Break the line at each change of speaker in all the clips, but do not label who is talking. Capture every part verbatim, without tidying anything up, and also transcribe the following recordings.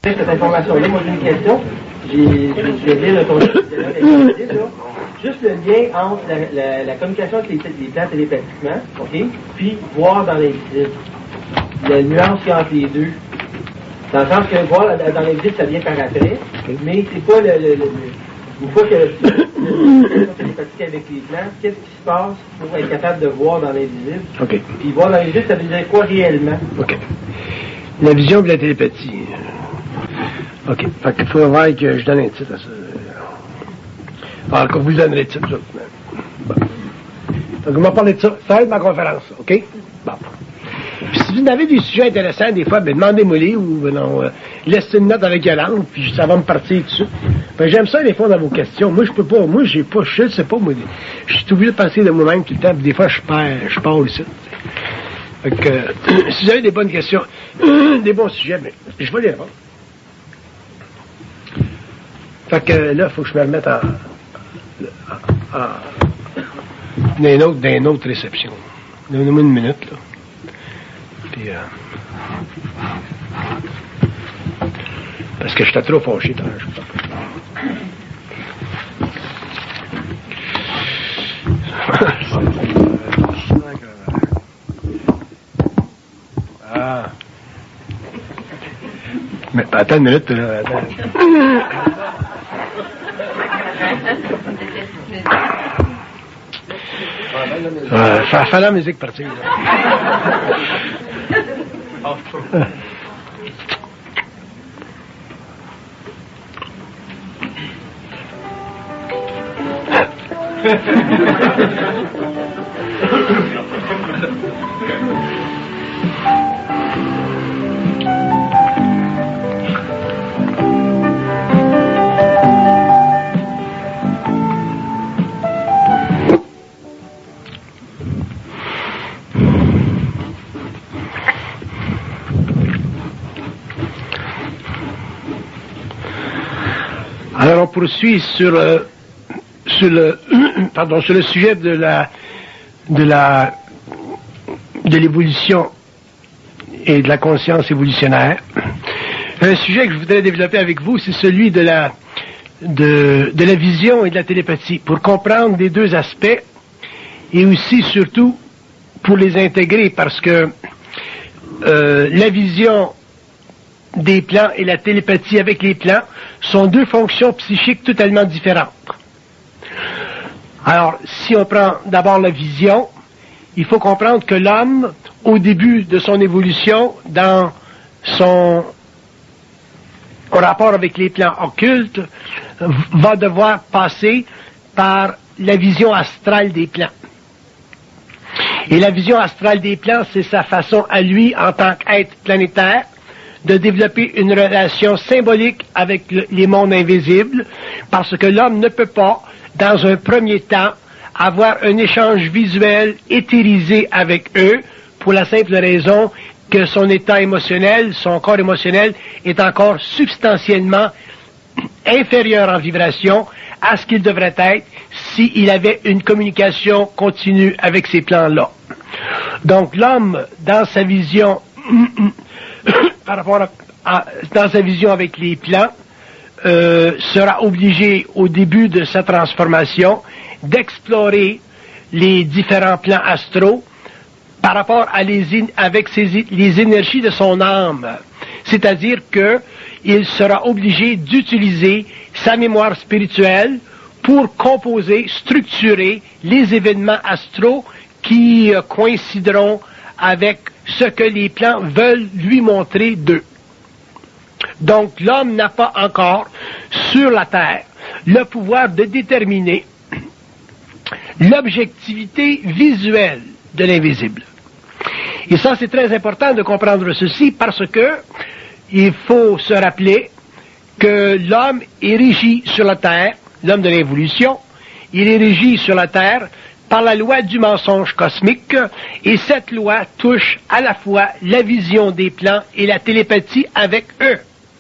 Cette information-là, moi j'ai une question. J'ai dit le ton juste le lien entre la, la, la communication avec les, les plans télépathiquement, ok, puis voir dans l'invisible. La nuance qu'il y a entre les deux. Dans le sens que voir dans l'invisible, ça vient par après, mais c'est pas le, le, le une fois que le télépathique avec les plans, qu'est-ce qui se passe pour être capable de voir dans l'invisible?
OK.
Puis voir dans l'invisible, ça veut dire quoi réellement?
OK. La vision de la télépathie. OK. Fait qu'il faut voir que je donne un titre à ça. Alors, que vous donnerez le titre, vous autres. Bon. Donc, on va parler de ça. Ça va être ma conférence, OK? Bon. Puis si vous avez des sujets intéressants, des fois, ben, demandez-moi-les ou, ben, non, euh, laissez une note avec Yolande, puis ça va me partir dessus. Ben, j'aime ça, des fois, dans vos questions. Moi, je peux pas, moi, j'ai pas, je sais pas, moi, je suis obligé de penser de moi-même tout le temps, puis des fois, je perds, je pars aussi. Fait que, euh, si vous avez des bonnes questions, des bons sujets, ben, je vais les répondre. Fait que, là, il faut que je me remette en, en, en d'une autre, d'une autre réception. Donnez-moi une minute, là. Puis, euh, parce que j'étais trop fâché, tant je Ah. Mais attends une minute, là, attends. Euh, fa, fa la musique partir. Alors on poursuit sur, euh, sur le pardon sur le sujet de la de la de l'évolution et de la conscience évolutionnaire. Un sujet que je voudrais développer avec vous, c'est celui de la de, de la vision et de la télépathie, pour comprendre les deux aspects et aussi surtout pour les intégrer, parce que euh, la vision des plans et la télépathie avec les plans sont deux fonctions psychiques totalement différentes. Alors, si on prend d'abord la vision, il faut comprendre que l'homme, au début de son évolution, dans son rapport avec les plans occultes, va devoir passer par la vision astrale des plans. Et la vision astrale des plans, c'est sa façon à lui, en tant qu'être planétaire, de développer une relation symbolique avec le, les mondes invisibles, parce que l'homme ne peut pas, dans un premier temps, avoir un échange visuel éthérisé avec eux, pour la simple raison que son état émotionnel, son corps émotionnel, est encore substantiellement inférieur en vibration à ce qu'il devrait être s'il avait une communication continue avec ces plans-là. Donc l'homme, dans sa vision par rapport à, à, dans sa vision avec les plans, euh, sera obligé au début de sa transformation d'explorer les différents plans astraux par rapport à les in, avec ses, les énergies de son âme. C'est-à-dire que il sera obligé d'utiliser sa mémoire spirituelle pour composer, structurer les événements astraux qui euh, coïncideront avec ce que les plans veulent lui montrer d'eux. Donc l'homme n'a pas encore, sur la Terre, le pouvoir de déterminer l'objectivité visuelle de l'invisible. Et ça, c'est très important de comprendre ceci, parce que il faut se rappeler que l'homme est régi sur la Terre, l'homme de l'évolution, il est régi sur la Terre par la loi du mensonge cosmique, et cette loi touche à la fois la vision des plans et la télépathie avec eux.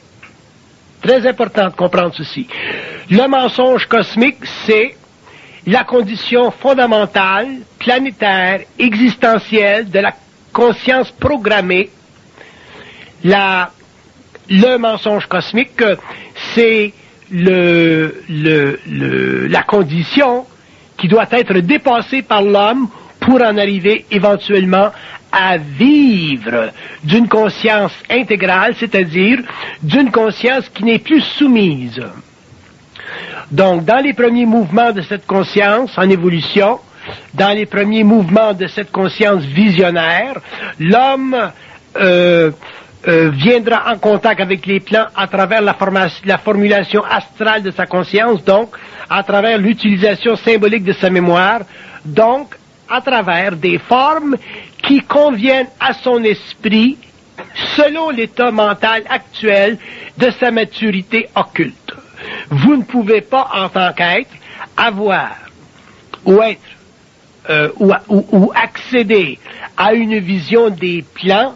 Très important de comprendre ceci. Le mensonge cosmique, c'est la condition fondamentale, planétaire, existentielle de la conscience programmée, la le mensonge cosmique, c'est le, le, le, la condition qui doit être dépassée par l'homme pour en arriver éventuellement à vivre d'une conscience intégrale, c'est-à-dire d'une conscience qui n'est plus soumise. Donc, dans les premiers mouvements de cette conscience en évolution, dans les premiers mouvements de cette conscience visionnaire, l'homme euh, euh, viendra en contact avec les plans à travers la, la formulation astrale de sa conscience, donc à travers l'utilisation symbolique de sa mémoire, donc à travers des formes qui conviennent à son esprit selon l'état mental actuel de sa maturité occulte. Vous ne pouvez pas, en tant qu'être, avoir ou être euh, ou, ou, ou accéder à une vision des plans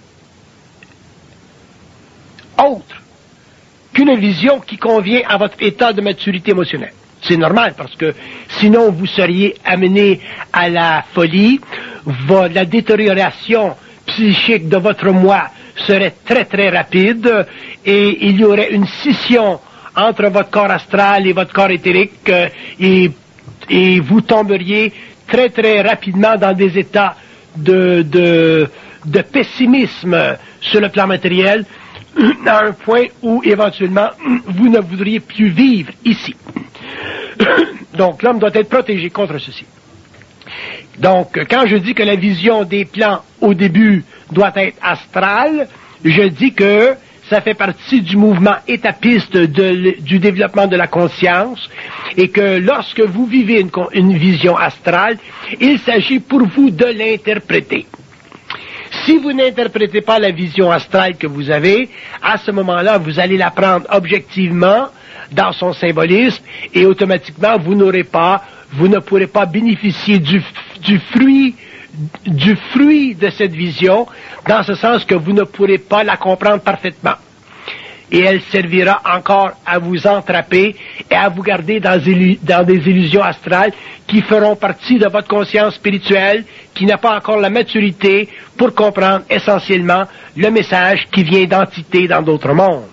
autre qu'une vision qui convient à votre état de maturité émotionnelle. C'est normal, parce que sinon vous seriez amené à la folie, la détérioration psychique de votre moi serait très très rapide, et il y aurait une scission entre votre corps astral et votre corps éthérique, et, et vous tomberiez très très rapidement dans des états de, de, de pessimisme sur le plan matériel, à un point où éventuellement vous ne voudriez plus vivre ici. Donc l'homme doit être protégé contre ceci. Donc quand je dis que la vision des plans au début doit être astrale, je dis que ça fait partie du mouvement étapiste de, du développement de la conscience, et que lorsque vous vivez une, une vision astrale, il s'agit pour vous de l'interpréter. Si vous n'interprétez pas la vision astrale que vous avez, à ce moment-là, vous allez la prendre objectivement dans son symbolisme, et automatiquement, vous n'aurez pas, vous ne pourrez pas bénéficier du, du fruit, du fruit de cette vision, dans ce sens que vous ne pourrez pas la comprendre parfaitement. Et elle servira encore à vous entraper et à vous garder dans, dans des illusions astrales qui feront partie de votre conscience spirituelle, qui n'a pas encore la maturité pour comprendre essentiellement le message qui vient d'entités dans d'autres mondes.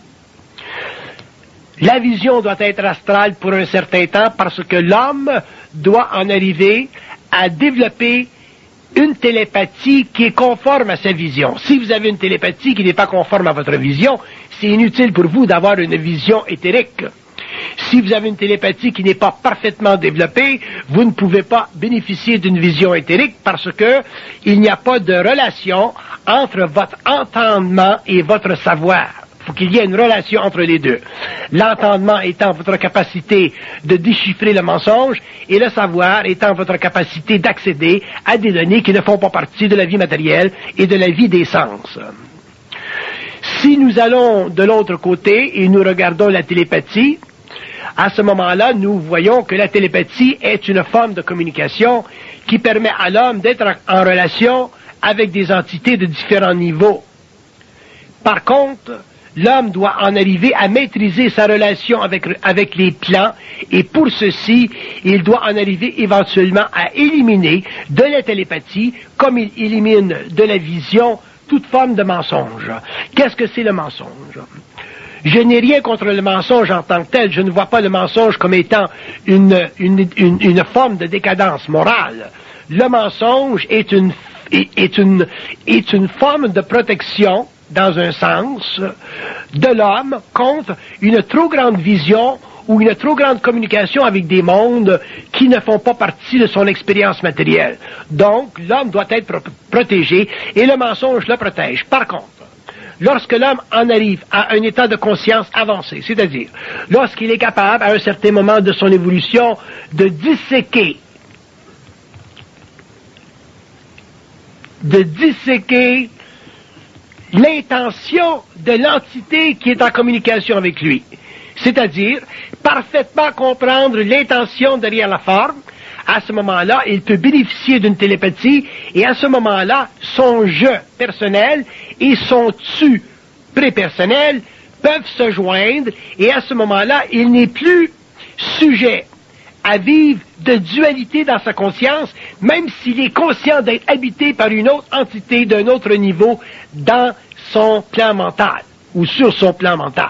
La vision doit être astrale pour un certain temps, parce que l'homme doit en arriver à développer une télépathie qui est conforme à sa vision. Si vous avez une télépathie qui n'est pas conforme à votre vision, c'est inutile pour vous d'avoir une vision éthérique. Si vous avez une télépathie qui n'est pas parfaitement développée, vous ne pouvez pas bénéficier d'une vision éthérique, parce que il n'y a pas de relation entre votre entendement et votre savoir. Il faut qu'il y ait une relation entre les deux. L'entendement étant votre capacité de déchiffrer le mensonge, et le savoir étant votre capacité d'accéder à des données qui ne font pas partie de la vie matérielle et de la vie des sens. Si nous allons de l'autre côté et nous regardons la télépathie, à ce moment-là, nous voyons que la télépathie est une forme de communication qui permet à l'homme d'être en relation avec des entités de différents niveaux. Par contre, l'homme doit en arriver à maîtriser sa relation avec, avec les plans, et pour ceci, il doit en arriver éventuellement à éliminer de la télépathie, comme il élimine de la vision toute forme de mensonge. Qu'est-ce que c'est le mensonge? Je n'ai rien contre le mensonge en tant que tel. Je ne vois pas le mensonge comme étant une, une, une, une forme de décadence morale. Le mensonge est une, est une, est une forme de protection, dans un sens, de l'homme contre une trop grande vision ou une trop grande communication avec des mondes qui ne font pas partie de son expérience matérielle. Donc, l'homme doit être pro- protégé, et le mensonge le protège. Par contre, lorsque l'homme en arrive à un état de conscience avancé, c'est-à-dire lorsqu'il est capable, à un certain moment de son évolution, de disséquer, de disséquer l'intention de l'entité qui est en communication avec lui. C'est-à-dire, parfaitement comprendre l'intention derrière la forme, à ce moment-là, il peut bénéficier d'une télépathie, et à ce moment-là, son je personnel et son tu prépersonnel peuvent se joindre, et à ce moment-là, il n'est plus sujet à vivre de dualité dans sa conscience, même s'il est conscient d'être habité par une autre entité d'un autre niveau dans son plan mental. ou sur son plan mental.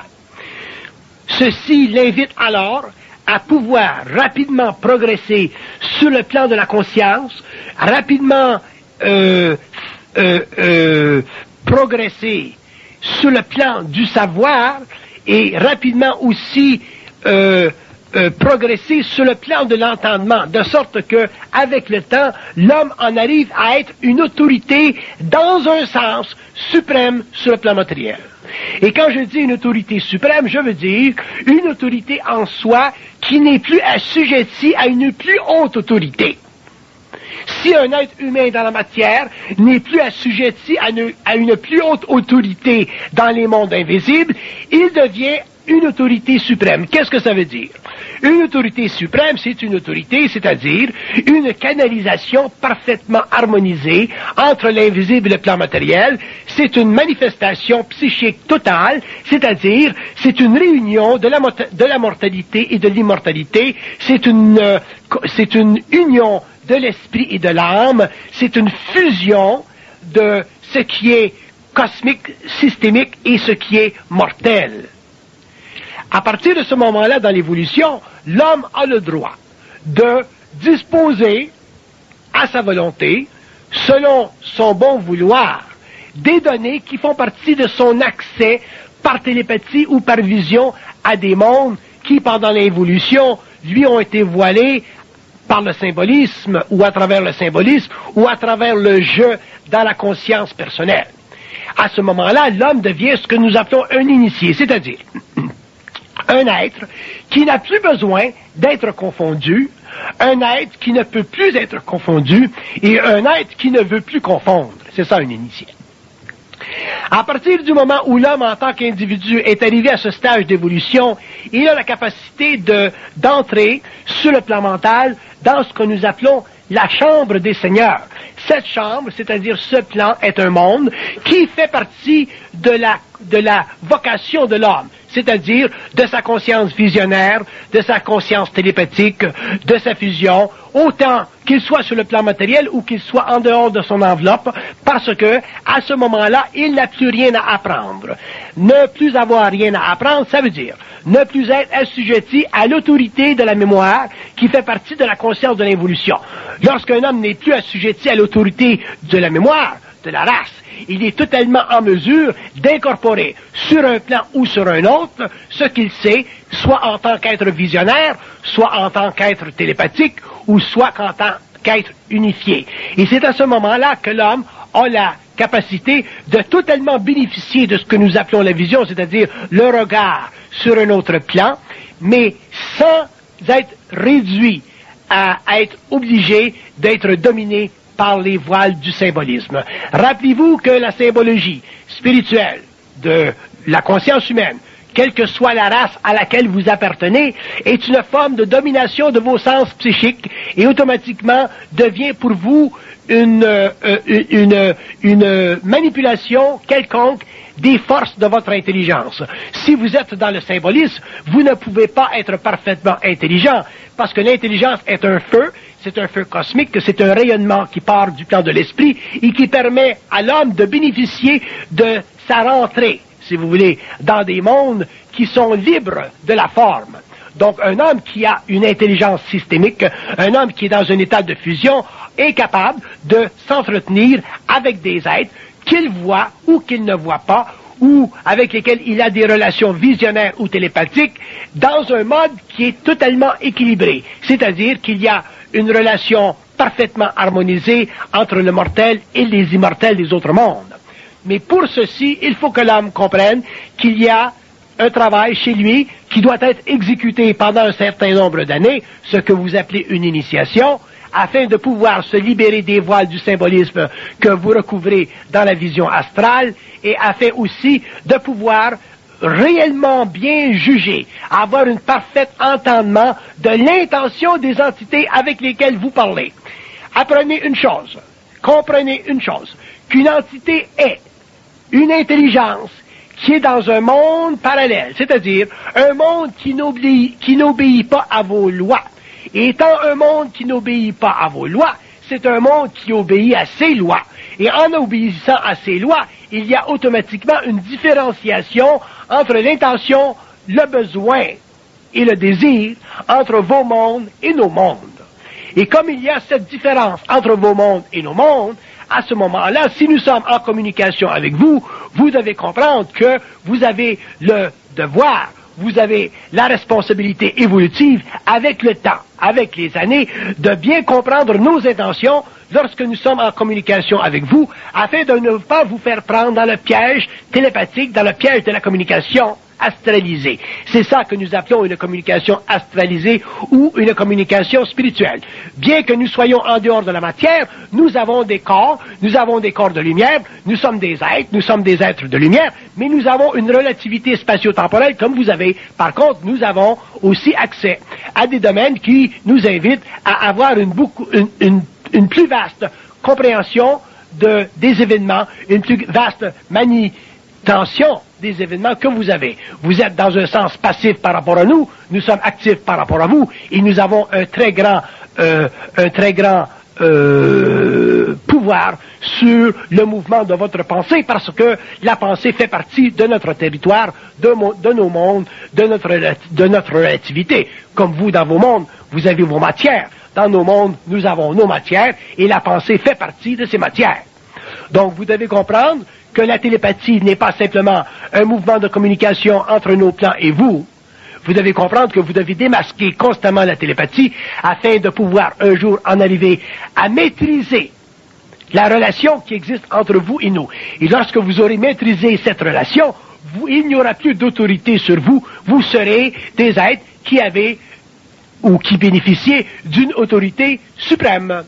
Ceci l'invite alors à pouvoir rapidement progresser sur le plan de la conscience, rapidement euh, euh, euh, progresser sur le plan du savoir et rapidement aussi euh, euh, progresser sur le plan de l'entendement, de sorte que, avec le temps, l'homme en arrive à être une autorité dans un sens suprême sur le plan matériel. Et quand je dis une autorité suprême, je veux dire une autorité en soi qui n'est plus assujettie à une plus haute autorité. Si un être humain dans la matière n'est plus assujetti à une, à une plus haute autorité dans les mondes invisibles, il devient une autorité suprême. Qu'est-ce que ça veut dire? Une autorité suprême, c'est une autorité, c'est-à-dire une canalisation parfaitement harmonisée entre l'invisible et le plan matériel. C'est une manifestation psychique totale, c'est-à-dire c'est une réunion de la, de la mortalité et de l'immortalité. C'est une, euh, c'est une union de l'esprit et de l'âme. C'est une fusion de ce qui est cosmique, systémique et ce qui est mortel. À partir de ce moment-là, dans l'évolution, l'homme a le droit de disposer à sa volonté, selon son bon vouloir, des données qui font partie de son accès par télépathie ou par vision à des mondes qui, pendant l'évolution, lui ont été voilés par le symbolisme ou à travers le symbolisme ou à travers le jeu dans la conscience personnelle. À ce moment-là, l'homme devient ce que nous appelons un initié, c'est-à-dire un être qui n'a plus besoin d'être confondu, un être qui ne peut plus être confondu et un être qui ne veut plus confondre. C'est ça un initié. À partir du moment où l'homme en tant qu'individu est arrivé à ce stage d'évolution, il a la capacité de, d'entrer sur le plan mental dans ce que nous appelons la chambre des seigneurs. Cette chambre, c'est-à-dire ce plan, est un monde qui fait partie de la, de la vocation de l'homme, c'est-à-dire de sa conscience visionnaire, de sa conscience télépathique, de sa fusion, autant qu'il soit sur le plan matériel ou qu'il soit en dehors de son enveloppe, parce que, à ce moment-là, il n'a plus rien à apprendre. Ne plus avoir rien à apprendre, ça veut dire ne plus être assujetti à l'autorité de la mémoire qui fait partie de la conscience de l'évolution. Lorsqu'un homme n'est plus assujetti à l'autorité de la mémoire, de la race, il est totalement en mesure d'incorporer sur un plan ou sur un autre ce qu'il sait, soit en tant qu'être visionnaire, soit en tant qu'être télépathique, ou soit en tant qu'être unifié. Et c'est à ce moment-là que l'homme a la capacité de totalement bénéficier de ce que nous appelons la vision, c'est-à-dire le regard sur un autre plan, mais sans être réduit à être obligé d'être dominé par les voiles du symbolisme. Rappelez-vous que la symbologie spirituelle de la conscience humaine, quelle que soit la race à laquelle vous appartenez, est une forme de domination de vos sens psychiques et automatiquement devient pour vous une, euh, une, une manipulation quelconque des forces de votre intelligence. Si vous êtes dans le symbolisme, vous ne pouvez pas être parfaitement intelligent, parce que l'intelligence est un feu, c'est un feu cosmique, c'est un rayonnement qui part du plan de l'esprit et qui permet à l'homme de bénéficier de sa rentrée, si vous voulez, dans des mondes qui sont libres de la forme. Donc, un homme qui a une intelligence systémique, un homme qui est dans un état de fusion, est capable de s'entretenir avec des êtres qu'il voit ou qu'il ne voit pas, ou avec lesquels il a des relations visionnaires ou télépathiques, dans un mode qui est totalement équilibré. C'est-à-dire qu'il y a une relation parfaitement harmonisée entre le mortel et les immortels des autres mondes. Mais pour ceci, il faut que l'homme comprenne qu'il y a un travail chez lui qui doit être exécuté pendant un certain nombre d'années, ce que vous appelez une initiation, afin de pouvoir se libérer des voiles du symbolisme que vous recouvrez dans la vision astrale, et afin aussi de pouvoir réellement bien juger, avoir un parfait entendement de l'intention des entités avec lesquelles vous parlez. Apprenez une chose, comprenez une chose, qu'une entité est une intelligence qui est dans un monde parallèle, c'est-à-dire un monde qui n'obéit, qui n'obéit pas à vos lois. Et étant un monde qui n'obéit pas à vos lois, c'est un monde qui obéit à ses lois. Et en obéissant à ces lois, il y a automatiquement une différenciation entre l'intention, le besoin et le désir, entre vos mondes et nos mondes. Et comme il y a cette différence entre vos mondes et nos mondes, à ce moment-là, si nous sommes en communication avec vous, vous devez comprendre que vous avez le devoir, vous avez la responsabilité évolutive avec le temps, avec les années, de bien comprendre nos intentions lorsque nous sommes en communication avec vous, afin de ne pas vous faire prendre dans le piège télépathique, dans le piège de la communication astralisée. C'est ça que nous appelons une communication astralisée ou une communication spirituelle. Bien que nous soyons en dehors de la matière, nous avons des corps, nous avons des corps de lumière, nous sommes des êtres, nous sommes des êtres de lumière, mais nous avons une relativité spatio-temporelle comme vous avez. Par contre, nous avons aussi accès à des domaines qui nous invitent à avoir une, beaucoup, une, une, une plus vaste compréhension de, des événements, une plus vaste manutention des événements que vous avez. Vous êtes dans un sens passif par rapport à nous, nous sommes actifs par rapport à vous, et nous avons un très grand, euh, un très grand euh, pouvoir sur le mouvement de votre pensée, parce que la pensée fait partie de notre territoire, de, mo- de nos mondes, de notre, de notre relativité. Comme vous, dans vos mondes, vous avez vos matières. Dans nos mondes, nous avons nos matières, et la pensée fait partie de ces matières. Donc, vous devez comprendre que la télépathie n'est pas simplement un mouvement de communication entre nos plans et vous. Vous devez comprendre que vous devez démasquer constamment la télépathie afin de pouvoir un jour en arriver à maîtriser la relation qui existe entre vous et nous. Et lorsque vous aurez maîtrisé cette relation, vous, il n'y aura plus d'autorité sur vous. Vous serez des êtres qui avaient ou qui bénéficiaient d'une autorité suprême.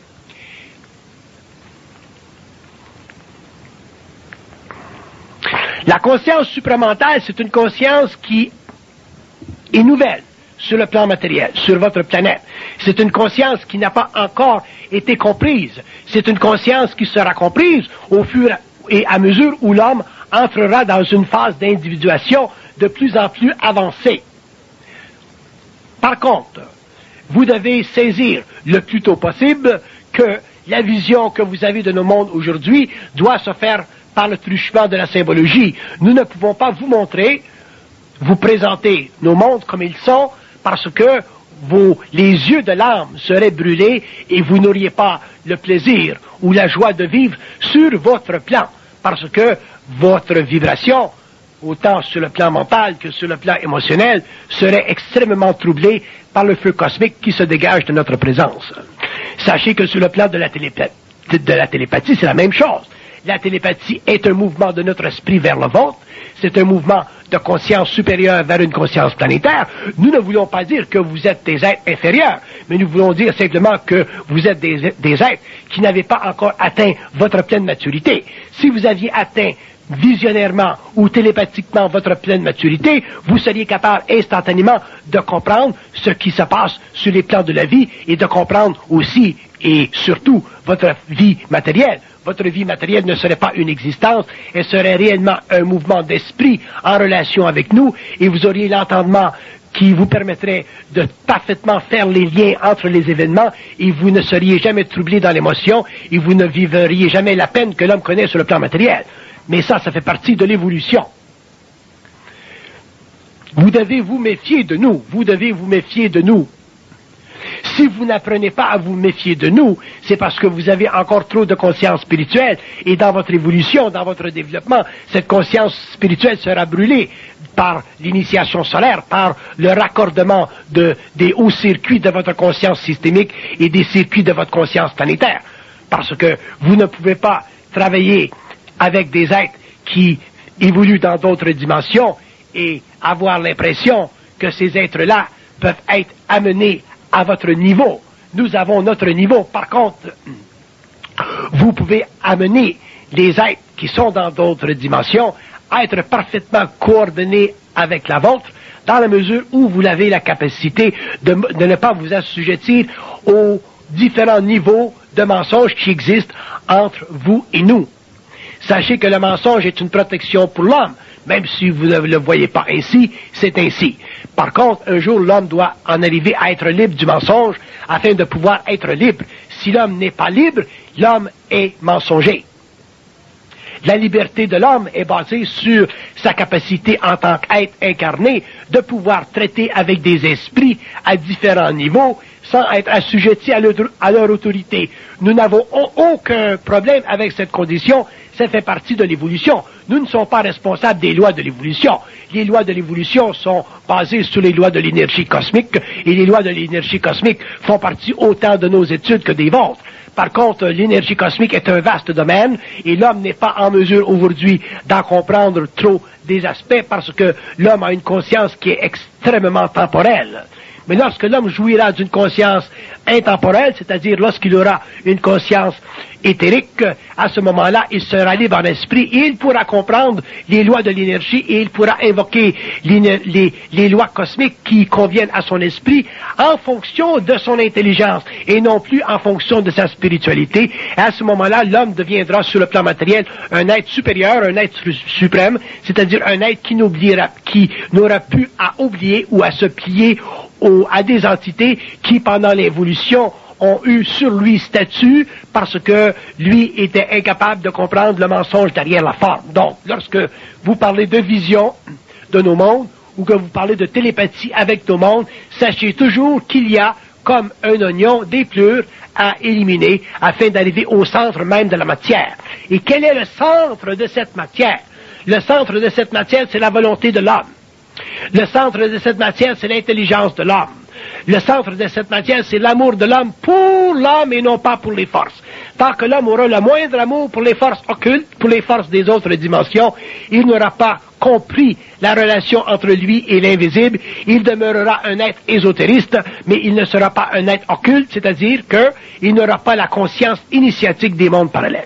La conscience supramentale, c'est une conscience qui est nouvelle sur le plan matériel, sur votre planète. C'est une conscience qui n'a pas encore été comprise. C'est une conscience qui sera comprise au fur et à mesure où l'homme entrera dans une phase d'individuation de plus en plus avancée. Par contre, vous devez saisir le plus tôt possible que la vision que vous avez de nos mondes aujourd'hui doit se faire par le truchement de la symbologie. Nous ne pouvons pas vous montrer, vous présenter nos mondes comme ils sont, parce que vos, les yeux de l'âme seraient brûlés et vous n'auriez pas le plaisir ou la joie de vivre sur votre plan, parce que votre vibration, autant sur le plan mental que sur le plan émotionnel, serait extrêmement troublée par le feu cosmique qui se dégage de notre présence. Sachez que sur le plan de la, télépathe, de la télépathie, c'est la même chose. La télépathie est un mouvement de notre esprit vers le vôtre. C'est un mouvement de conscience supérieure vers une conscience planétaire. Nous ne voulons pas dire que vous êtes des êtres inférieurs, mais nous voulons dire simplement que vous êtes des, des êtres qui n'avaient pas encore atteint votre pleine maturité. Si vous aviez atteint visionnairement ou télépathiquement votre pleine maturité, vous seriez capable instantanément de comprendre ce qui se passe sur les plans de la vie et de comprendre aussi et surtout votre vie matérielle. Votre vie matérielle ne serait pas une existence, elle serait réellement un mouvement d'esprit en relation avec nous, et vous auriez l'entendement qui vous permettrait de parfaitement faire les liens entre les événements, et vous ne seriez jamais troublé dans l'émotion, et vous ne vivriez jamais la peine que l'homme connaît sur le plan matériel. Mais ça, ça fait partie de l'évolution. Vous devez vous méfier de nous, vous devez vous méfier de nous. Si vous n'apprenez pas à vous méfier de nous, c'est parce que vous avez encore trop de conscience spirituelle, et dans votre évolution, dans votre développement, cette conscience spirituelle sera brûlée par l'initiation solaire, par le raccordement de, des hauts circuits de votre conscience systémique et des circuits de votre conscience planétaire. Parce que vous ne pouvez pas travailler avec des êtres qui évoluent dans d'autres dimensions et avoir l'impression que ces êtres-là peuvent être amenés à votre niveau. Nous avons notre niveau. Par contre, vous pouvez amener les êtres qui sont dans d'autres dimensions à être parfaitement coordonnés avec la vôtre, dans la mesure où vous avez la capacité de, de ne pas vous assujettir aux différents niveaux de mensonges qui existent entre vous et nous. Sachez que le mensonge est une protection pour l'homme. Même si vous ne le voyez pas ainsi, c'est ainsi. Par contre, un jour, l'homme doit en arriver à être libre du mensonge afin de pouvoir être libre. Si l'homme n'est pas libre, l'homme est mensonger. La liberté de l'homme est basée sur sa capacité en tant qu'être incarné de pouvoir traiter avec des esprits à différents niveaux sans être assujettis à leur, à leur autorité. Nous n'avons aucun problème avec cette condition. Ça fait partie de l'évolution. Nous ne sommes pas responsables des lois de l'évolution. Les lois de l'évolution sont basées sur les lois de l'énergie cosmique et les lois de l'énergie cosmique font partie autant de nos études que des vôtres. Par contre, l'énergie cosmique est un vaste domaine et l'homme n'est pas en mesure aujourd'hui d'en comprendre trop des aspects parce que l'homme a une conscience qui est extrêmement temporelle. Mais lorsque l'homme jouira d'une conscience intemporelle, c'est-à-dire lorsqu'il aura une conscience éthérique, à ce moment-là, il sera libre en esprit et il pourra comprendre les lois de l'énergie et il pourra invoquer les, les, les lois cosmiques qui conviennent à son esprit en fonction de son intelligence et non plus en fonction de sa spiritualité. Et à ce moment-là, l'homme deviendra sur le plan matériel un être supérieur, un être suprême, c'est-à-dire un être qui n'oubliera, qui n'aura plus à oublier ou à se plier au, à des entités qui, pendant l'évolution, ont eu sur lui statut parce que lui était incapable de comprendre le mensonge derrière la forme. Donc, lorsque vous parlez de vision de nos mondes ou que vous parlez de télépathie avec nos mondes, sachez toujours qu'il y a, comme un oignon, des pleurs à éliminer afin d'arriver au centre même de la matière. Et quel est le centre de cette matière? Le centre de cette matière, c'est la volonté de l'homme. Le centre de cette matière, c'est l'intelligence de l'homme. Le centre de cette matière, c'est l'amour de l'homme pour l'homme et non pas pour les forces. Tant que l'homme aura le moindre amour pour les forces occultes, pour les forces des autres dimensions, il n'aura pas compris la relation entre lui et l'invisible. Il demeurera un être ésotériste, mais il ne sera pas un être occulte, c'est-à-dire qu'il n'aura pas la conscience initiatique des mondes parallèles.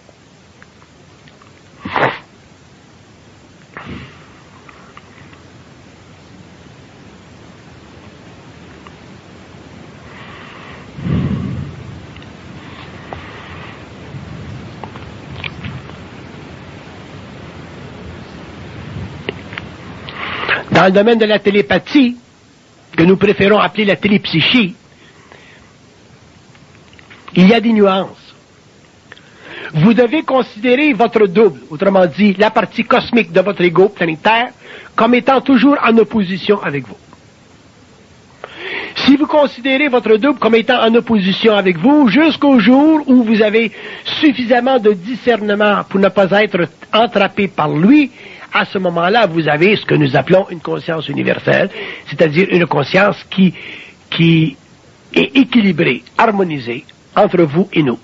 Dans le domaine de la télépathie, que nous préférons appeler la télépsychie, il y a des nuances. Vous devez considérer votre double, autrement dit, la partie cosmique de votre ego planétaire, comme étant toujours en opposition avec vous. Si vous considérez votre double comme étant en opposition avec vous, jusqu'au jour où vous avez suffisamment de discernement pour ne pas être entrappé par lui, à ce moment-là, vous avez ce que nous appelons une conscience universelle, c'est-à-dire une conscience qui, qui est équilibrée, harmonisée entre vous et nous.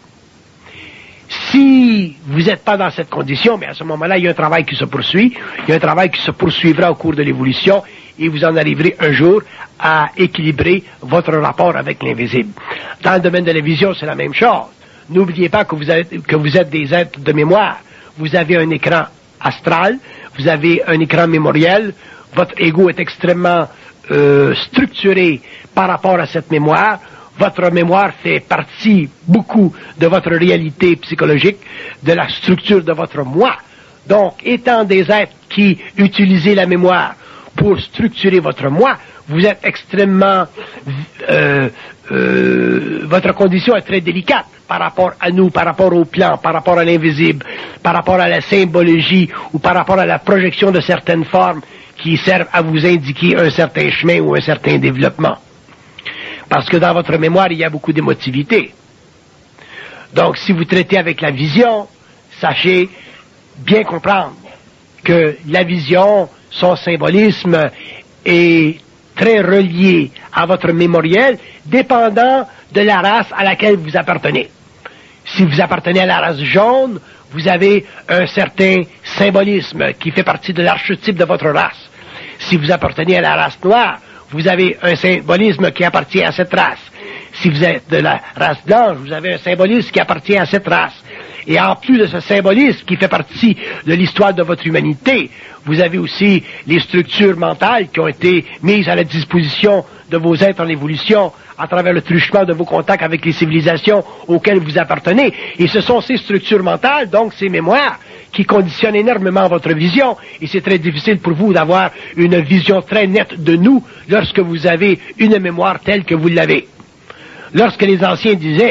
Si vous n'êtes pas dans cette condition, mais à ce moment-là, il y a un travail qui se poursuit, il y a un travail qui se poursuivra au cours de l'évolution, et vous en arriverez un jour à équilibrer votre rapport avec l'invisible. Dans le domaine de la vision, c'est la même chose. N'oubliez pas que vous êtes, que vous êtes des êtres de mémoire. Vous avez un écran astral, vous avez un écran mémoriel, votre ego est extrêmement euh, structuré par rapport à cette mémoire. Votre mémoire fait partie beaucoup de votre réalité psychologique, de la structure de votre moi. Donc, étant des êtres qui utilisez la mémoire pour structurer votre moi, vous êtes extrêmement... Euh, euh, votre condition est très délicate par rapport à nous, par rapport au plan, par rapport à l'invisible, par rapport à la symbologie ou par rapport à la projection de certaines formes qui servent à vous indiquer un certain chemin ou un certain développement. Parce que dans votre mémoire, il y a beaucoup d'émotivité. Donc, si vous traitez avec la vision, sachez bien comprendre que la vision, son symbolisme est très relié à votre mémoriel, dépendant de la race à laquelle vous appartenez. Si vous appartenez à la race jaune, vous avez un certain symbolisme qui fait partie de l'archétype de votre race. Si vous appartenez à la race noire, vous avez un symbolisme qui appartient à cette race. Si vous êtes de la race blanche, vous avez un symbolisme qui appartient à cette race. Et en plus de ce symbolisme qui fait partie de l'histoire de votre humanité, vous avez aussi les structures mentales qui ont été mises à la disposition de vos êtres en évolution à travers le truchement de vos contacts avec les civilisations auxquelles vous appartenez. Et ce sont ces structures mentales, donc ces mémoires, qui conditionnent énormément votre vision. Et c'est très difficile pour vous d'avoir une vision très nette de nous lorsque vous avez une mémoire telle que vous l'avez. Lorsque les anciens disaient «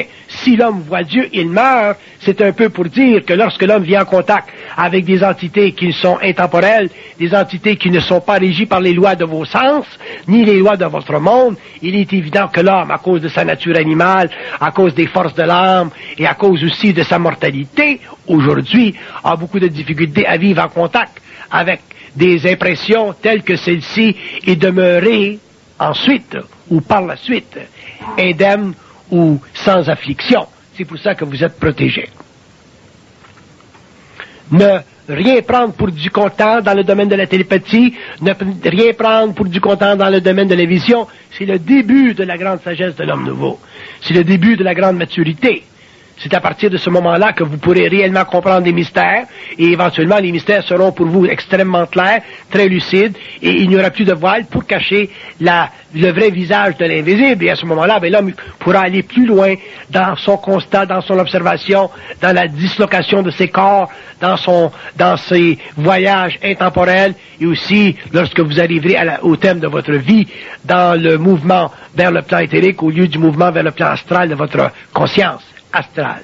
si l'homme voit Dieu, il meurt, c'est un peu pour dire que lorsque l'homme vient en contact avec des entités qui sont intemporelles, des entités qui ne sont pas régies par les lois de vos sens, ni les lois de votre monde, il est évident que l'homme, à cause de sa nature animale, à cause des forces de l'âme et à cause aussi de sa mortalité, aujourd'hui, a beaucoup de difficultés à vivre en contact avec des impressions telles que celle-ci et demeurer ensuite ou par la suite indemne ou sans affliction. C'est pour ça que vous êtes protégés. Ne rien prendre pour du content dans le domaine de la télépathie, ne rien prendre pour du content dans le domaine de la vision, c'est le début de la grande sagesse de l'homme nouveau. C'est le début de la grande maturité. C'est à partir de ce moment-là que vous pourrez réellement comprendre les mystères, et éventuellement les mystères seront pour vous extrêmement clairs, très lucides, et il n'y aura plus de voile pour cacher la, le vrai visage de l'invisible. Et à ce moment-là, ben, l'homme pourra aller plus loin dans son constat, dans son observation, dans la dislocation de ses corps, dans son, dans ses voyages intemporels, et aussi lorsque vous arriverez à la, au thème de votre vie, dans le mouvement vers le plan éthérique au lieu du mouvement vers le plan astral de votre conscience astrale.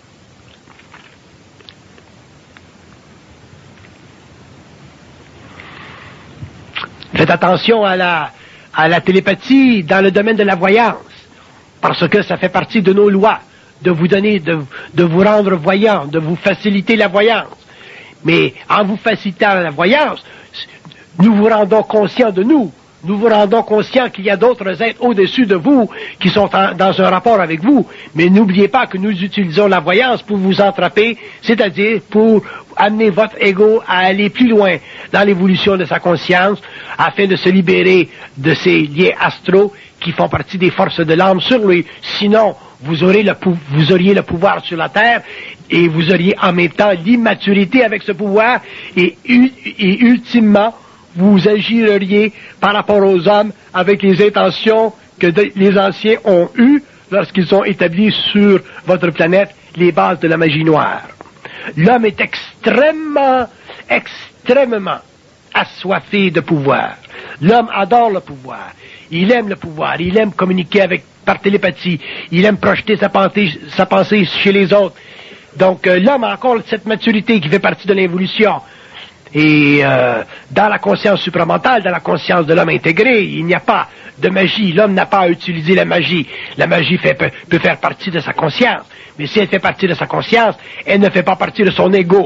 Faites attention à la, à la télépathie dans le domaine de la voyance, parce que ça fait partie de nos lois, de vous donner, de, de vous rendre voyant, de vous faciliter la voyance. Mais en vous facilitant la voyance, nous vous rendons conscients de nous. Nous vous rendons conscients qu'il y a d'autres êtres au-dessus de vous qui sont en, dans un rapport avec vous. Mais n'oubliez pas que nous utilisons la voyance pour vous entraper, c'est-à-dire pour amener votre ego à aller plus loin dans l'évolution de sa conscience afin de se libérer de ces liens astraux qui font partie des forces de l'âme sur lui. Sinon, vous aurez le, vous auriez le pouvoir sur la terre et vous auriez en même temps l'immaturité avec ce pouvoir et, et ultimement, vous agiriez par rapport aux hommes avec les intentions que de, les anciens ont eues lorsqu'ils ont établi sur votre planète les bases de la magie noire. L'homme est extrêmement, extrêmement assoiffé de pouvoir. L'homme adore le pouvoir. Il aime le pouvoir. Il aime communiquer avec par télépathie. Il aime projeter sa pensée, sa pensée chez les autres. Donc euh, l'homme a encore cette maturité qui fait partie de l'évolution. Et euh, dans la conscience supramentale, dans la conscience de l'homme intégré, il n'y a pas de magie. L'homme n'a pas à utiliser la magie. La magie fait, peut, peut faire partie de sa conscience. Mais si elle fait partie de sa conscience, elle ne fait pas partie de son ego.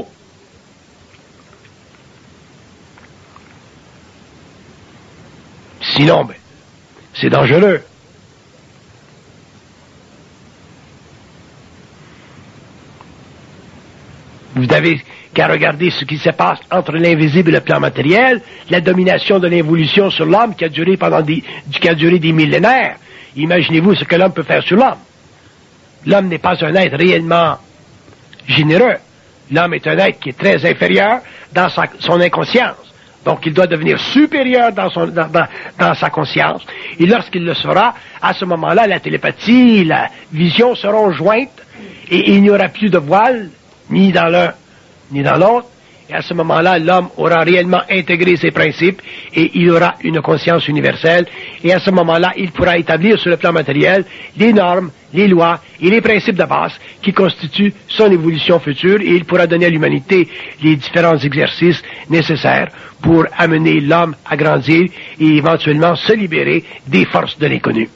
Sinon, ben, c'est dangereux. Vous n'avez qu'à regarder ce qui se passe entre l'invisible et le plan matériel, la domination de l'évolution sur l'homme qui a duré pendant des, qui a duré des millénaires. Imaginez-vous ce que l'homme peut faire sur l'homme. L'homme n'est pas un être réellement généreux. L'homme est un être qui est très inférieur dans sa, son inconscience. Donc il doit devenir supérieur dans, son, dans, dans, dans sa conscience. Et lorsqu'il le sera, à ce moment-là, la télépathie, la vision seront jointes et il n'y aura plus de voile, ni dans l'un, ni dans l'autre. Et à ce moment-là, l'homme aura réellement intégré ses principes et il aura une conscience universelle. Et à ce moment-là, il pourra établir sur le plan matériel les normes, les lois et les principes de base qui constituent son évolution future et il pourra donner à l'humanité les différents exercices nécessaires pour amener l'homme à grandir et éventuellement se libérer des forces de l'inconnu.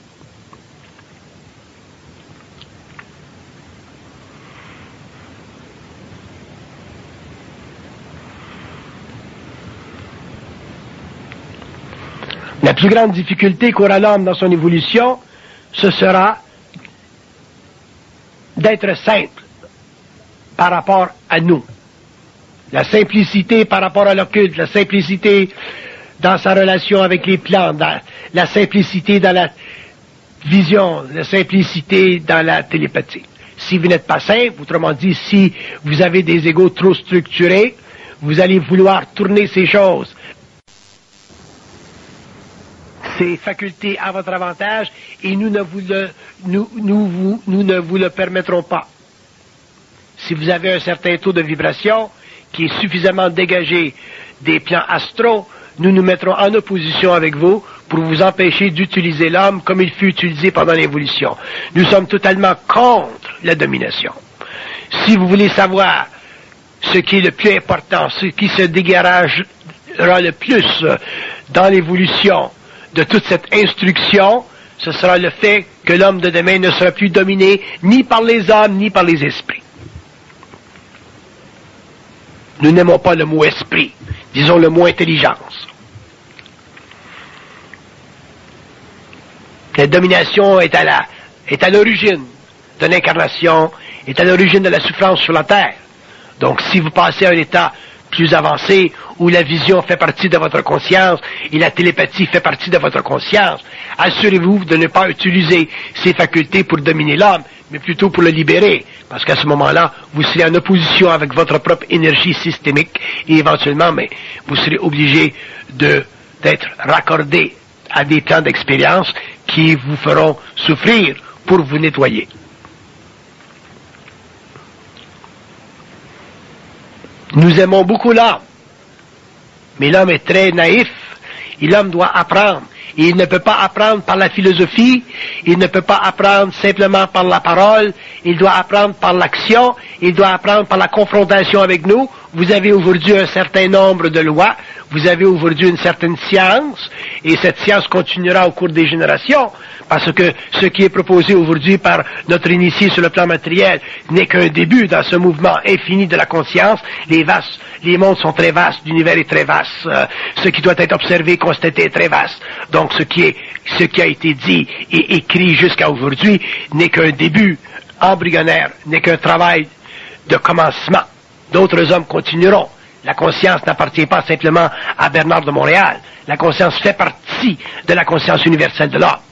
La plus grande difficulté qu'aura l'homme dans son évolution, ce sera d'être simple par rapport à nous. La simplicité par rapport à l'occulte, la simplicité dans sa relation avec les plans, la simplicité dans la vision, la simplicité dans la télépathie. Si vous n'êtes pas simple, autrement dit, si vous avez des égos trop structurés, vous allez vouloir tourner ces choses, ces facultés à votre avantage et nous ne vous le, nous, nous, vous, nous ne vous le permettrons pas. Si vous avez un certain taux de vibration qui est suffisamment dégagé des plans astraux, nous nous mettrons en opposition avec vous pour vous empêcher d'utiliser l'homme comme il fut utilisé pendant l'évolution. Nous sommes totalement contre la domination. Si vous voulez savoir ce qui est le plus important, ce qui se dégagera le plus dans l'évolution de toute cette instruction, ce sera le fait que l'homme de demain ne sera plus dominé ni par les hommes, ni par les esprits. Nous n'aimons pas le mot esprit, disons le mot intelligence. La domination est à la, est à l'origine de l'incarnation, est à l'origine de la souffrance sur la terre. Donc, si vous passez à un état plus avancé, où la vision fait partie de votre conscience et la télépathie fait partie de votre conscience, assurez-vous de ne pas utiliser ces facultés pour dominer l'homme, mais plutôt pour le libérer, parce qu'à ce moment-là, vous serez en opposition avec votre propre énergie systémique et éventuellement, mais vous serez obligé de, d'être raccordé à des plans d'expérience qui vous feront souffrir pour vous nettoyer. Nous aimons beaucoup l'homme, mais l'homme est très naïf, et l'homme doit apprendre. Et il ne peut pas apprendre par la philosophie, il ne peut pas apprendre simplement par la parole, il doit apprendre par l'action, il doit apprendre par la confrontation avec nous. Vous avez aujourd'hui un certain nombre de lois, vous avez aujourd'hui une certaine science, et cette science continuera au cours des générations, parce que ce qui est proposé aujourd'hui par notre initié sur le plan matériel n'est qu'un début dans ce mouvement infini de la conscience. Les vastes, les mondes sont très vastes, l'univers est très vaste, euh, ce qui doit être observé, constaté est très vaste. Donc ce qui est, ce qui a été dit et écrit jusqu'à aujourd'hui n'est qu'un début embryonnaire, n'est qu'un travail de commencement. D'autres hommes continueront. La conscience n'appartient pas simplement à Bernard de Montréal. La conscience fait partie de la conscience universelle de l'homme.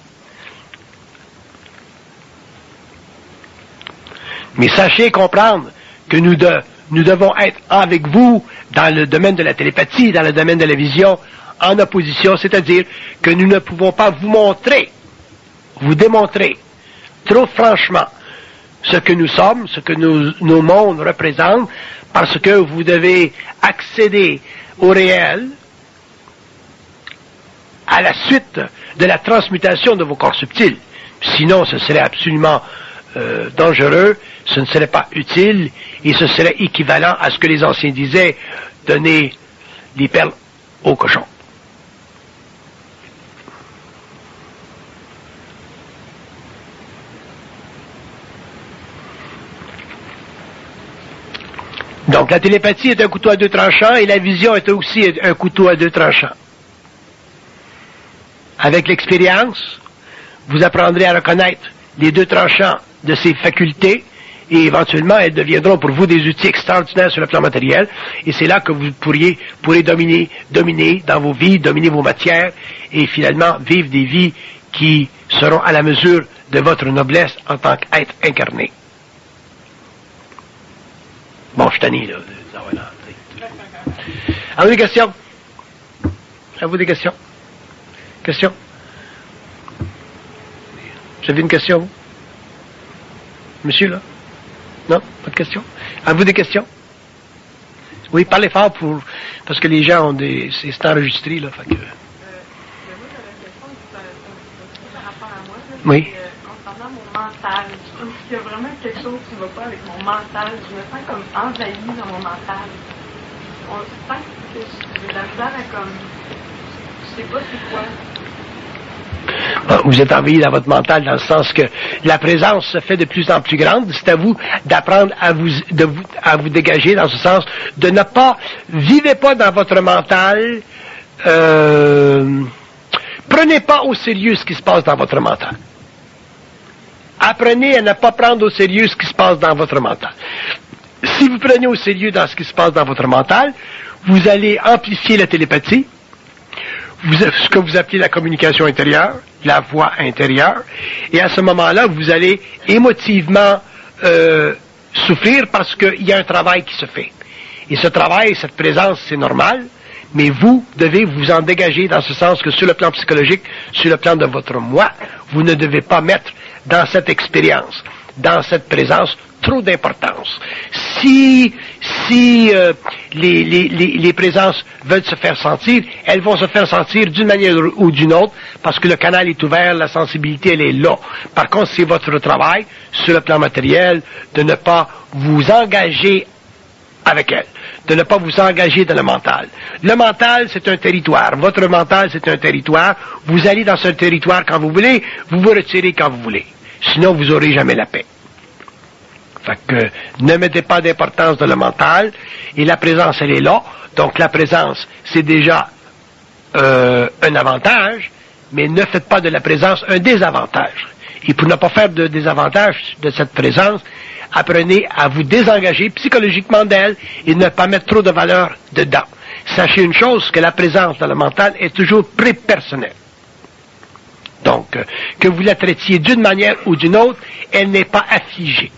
Mais sachez comprendre que nous, de, nous devons être avec vous dans le domaine de la télépathie, dans le domaine de la vision, en opposition, c'est-à-dire que nous ne pouvons pas vous montrer, vous démontrer, trop franchement, ce que nous sommes, ce que nos, nos mondes représentent, parce que vous devez accéder au réel à la suite de la transmutation de vos corps subtils. Sinon, ce serait absolument euh, dangereux, ce ne serait pas utile, et ce serait équivalent à ce que les anciens disaient, donner des perles aux cochons. Donc la télépathie est un couteau à deux tranchants et la vision est aussi un couteau à deux tranchants. Avec l'expérience, vous apprendrez à reconnaître les deux tranchants de ces facultés et éventuellement elles deviendront pour vous des outils extraordinaires sur le plan matériel et c'est là que vous pourriez pourrez dominer, dominer dans vos vies, dominer vos matières et finalement vivre des vies qui seront à la mesure de votre noblesse en tant qu'être incarné. Bon, je suis tanné, là. Avez-vous des questions? Avez-vous des questions? Questions? Vous avez une question, vous? Monsieur, là? Non? Pas de question? Avez-vous des questions? Oui, parlez fort pour... Parce que les gens ont des... C'est enregistré, là, fait que... Oui.
Concernant mon mental, je trouve qu'il y a vraiment quelque chose qui ne va pas avec mon mental. Je me sens comme envahie dans mon mental. On sent que j'ai de la misère à comme... Je sais pas c'est quoi.
Vous êtes envahi dans votre mental dans le sens que la présence se fait de plus en plus grande. C'est à vous d'apprendre à vous, de vous, à vous dégager dans ce sens de ne pas... Vivez pas dans votre mental... Euh, prenez pas au sérieux ce qui se passe dans votre mental. Apprenez à ne pas prendre au sérieux ce qui se passe dans votre mental. Si vous prenez au sérieux dans ce qui se passe dans votre mental, vous allez amplifier la télépathie, vous, ce que vous appelez la communication intérieure, la voix intérieure, et à ce moment-là, vous allez émotivement euh, souffrir parce qu'il y a un travail qui se fait. Et ce travail, cette présence, c'est normal, mais vous devez vous en dégager dans ce sens que sur le plan psychologique, sur le plan de votre moi, vous ne devez pas mettre dans cette expérience, dans cette présence, trop d'importance. Si, si euh, les, les, les, les présences veulent se faire sentir, elles vont se faire sentir d'une manière ou d'une autre, parce que le canal est ouvert, la sensibilité, elle est là. Par contre, c'est votre travail, sur le plan matériel, de ne pas vous engager avec elle, de ne pas vous engager dans le mental. Le mental, c'est un territoire. Votre mental, c'est un territoire. Vous allez dans ce territoire quand vous voulez, vous vous retirez quand vous voulez. Sinon, vous n'aurez jamais la paix. Fait que ne mettez pas d'importance dans le mental, et la présence, elle est là. Donc la présence, c'est déjà euh, un avantage, mais ne faites pas de la présence un désavantage. Et pour ne pas faire de désavantage de cette présence, apprenez à vous désengager psychologiquement d'elle et ne pas mettre trop de valeur dedans. Sachez une chose, que la présence dans le mental est toujours prépersonnelle. Donc, euh, que vous la traitiez d'une manière ou d'une autre, elle n'est pas affligée.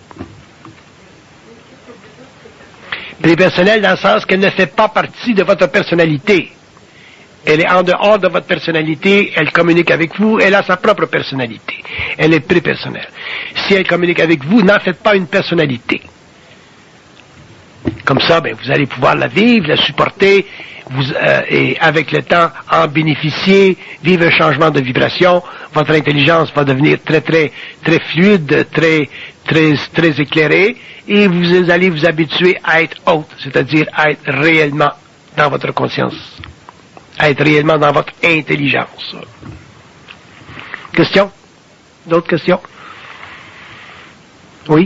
Prépersonnelle dans le sens qu'elle ne fait pas partie de votre personnalité. Elle est en dehors de votre personnalité, elle communique avec vous, elle a sa propre personnalité. Elle est prépersonnelle. Si elle communique avec vous, n'en faites pas une personnalité. Comme ça, ben, vous allez pouvoir la vivre, la supporter, vous, euh, et avec le temps, en bénéficier, vivre un changement de vibration. Votre intelligence va devenir très, très, très fluide, très, très, très éclairée, et vous allez vous habituer à être haute, c'est-à-dire à être réellement dans votre conscience, à être réellement dans votre intelligence. Question? D'autres questions? Oui?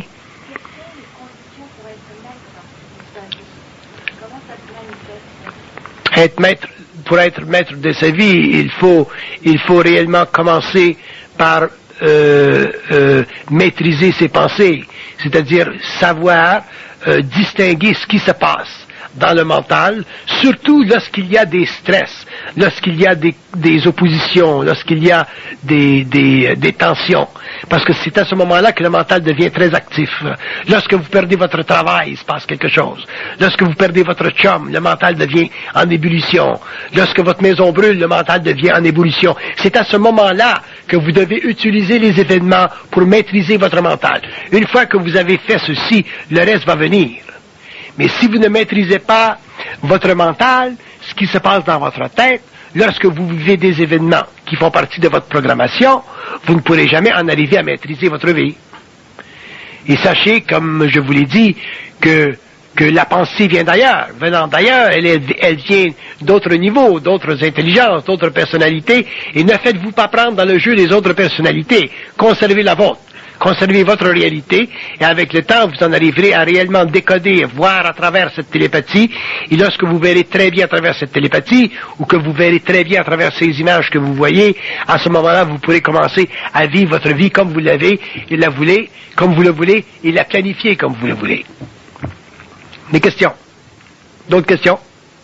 Être maître, pour être maître de sa vie, il faut, il faut réellement commencer par euh, euh, maîtriser ses pensées, c'est-à-dire savoir euh, distinguer ce qui se passe dans le mental, surtout lorsqu'il y a des stress, lorsqu'il y a des, des oppositions, lorsqu'il y a des, des, des tensions. Parce que c'est à ce moment-là que le mental devient très actif. Lorsque vous perdez votre travail, il se passe quelque chose. Lorsque vous perdez votre chum, le mental devient en ébullition. Lorsque votre maison brûle, le mental devient en ébullition. C'est à ce moment-là que vous devez utiliser les événements pour maîtriser votre mental. Une fois que vous avez fait ceci, le reste va venir. Mais si vous ne maîtrisez pas votre mental, ce qui se passe dans votre tête, lorsque vous vivez des événements qui font partie de votre programmation, vous ne pourrez jamais en arriver à maîtriser votre vie. Et sachez, comme je vous l'ai dit, que, que la pensée vient d'ailleurs. Venant d'ailleurs, elle, est, elle vient d'autres niveaux, d'autres intelligences, d'autres personnalités, et ne faites-vous pas prendre dans le jeu des autres personnalités. Conservez la vôtre. Conservez votre réalité, et avec le temps, vous en arriverez à réellement décoder, voir à travers cette télépathie, et lorsque vous verrez très bien à travers cette télépathie, ou que vous verrez très bien à travers ces images que vous voyez, à ce moment-là, vous pourrez commencer à vivre votre vie comme vous l'avez, et la voulez, comme vous le voulez, et la planifier comme vous le voulez. Des questions? D'autres questions?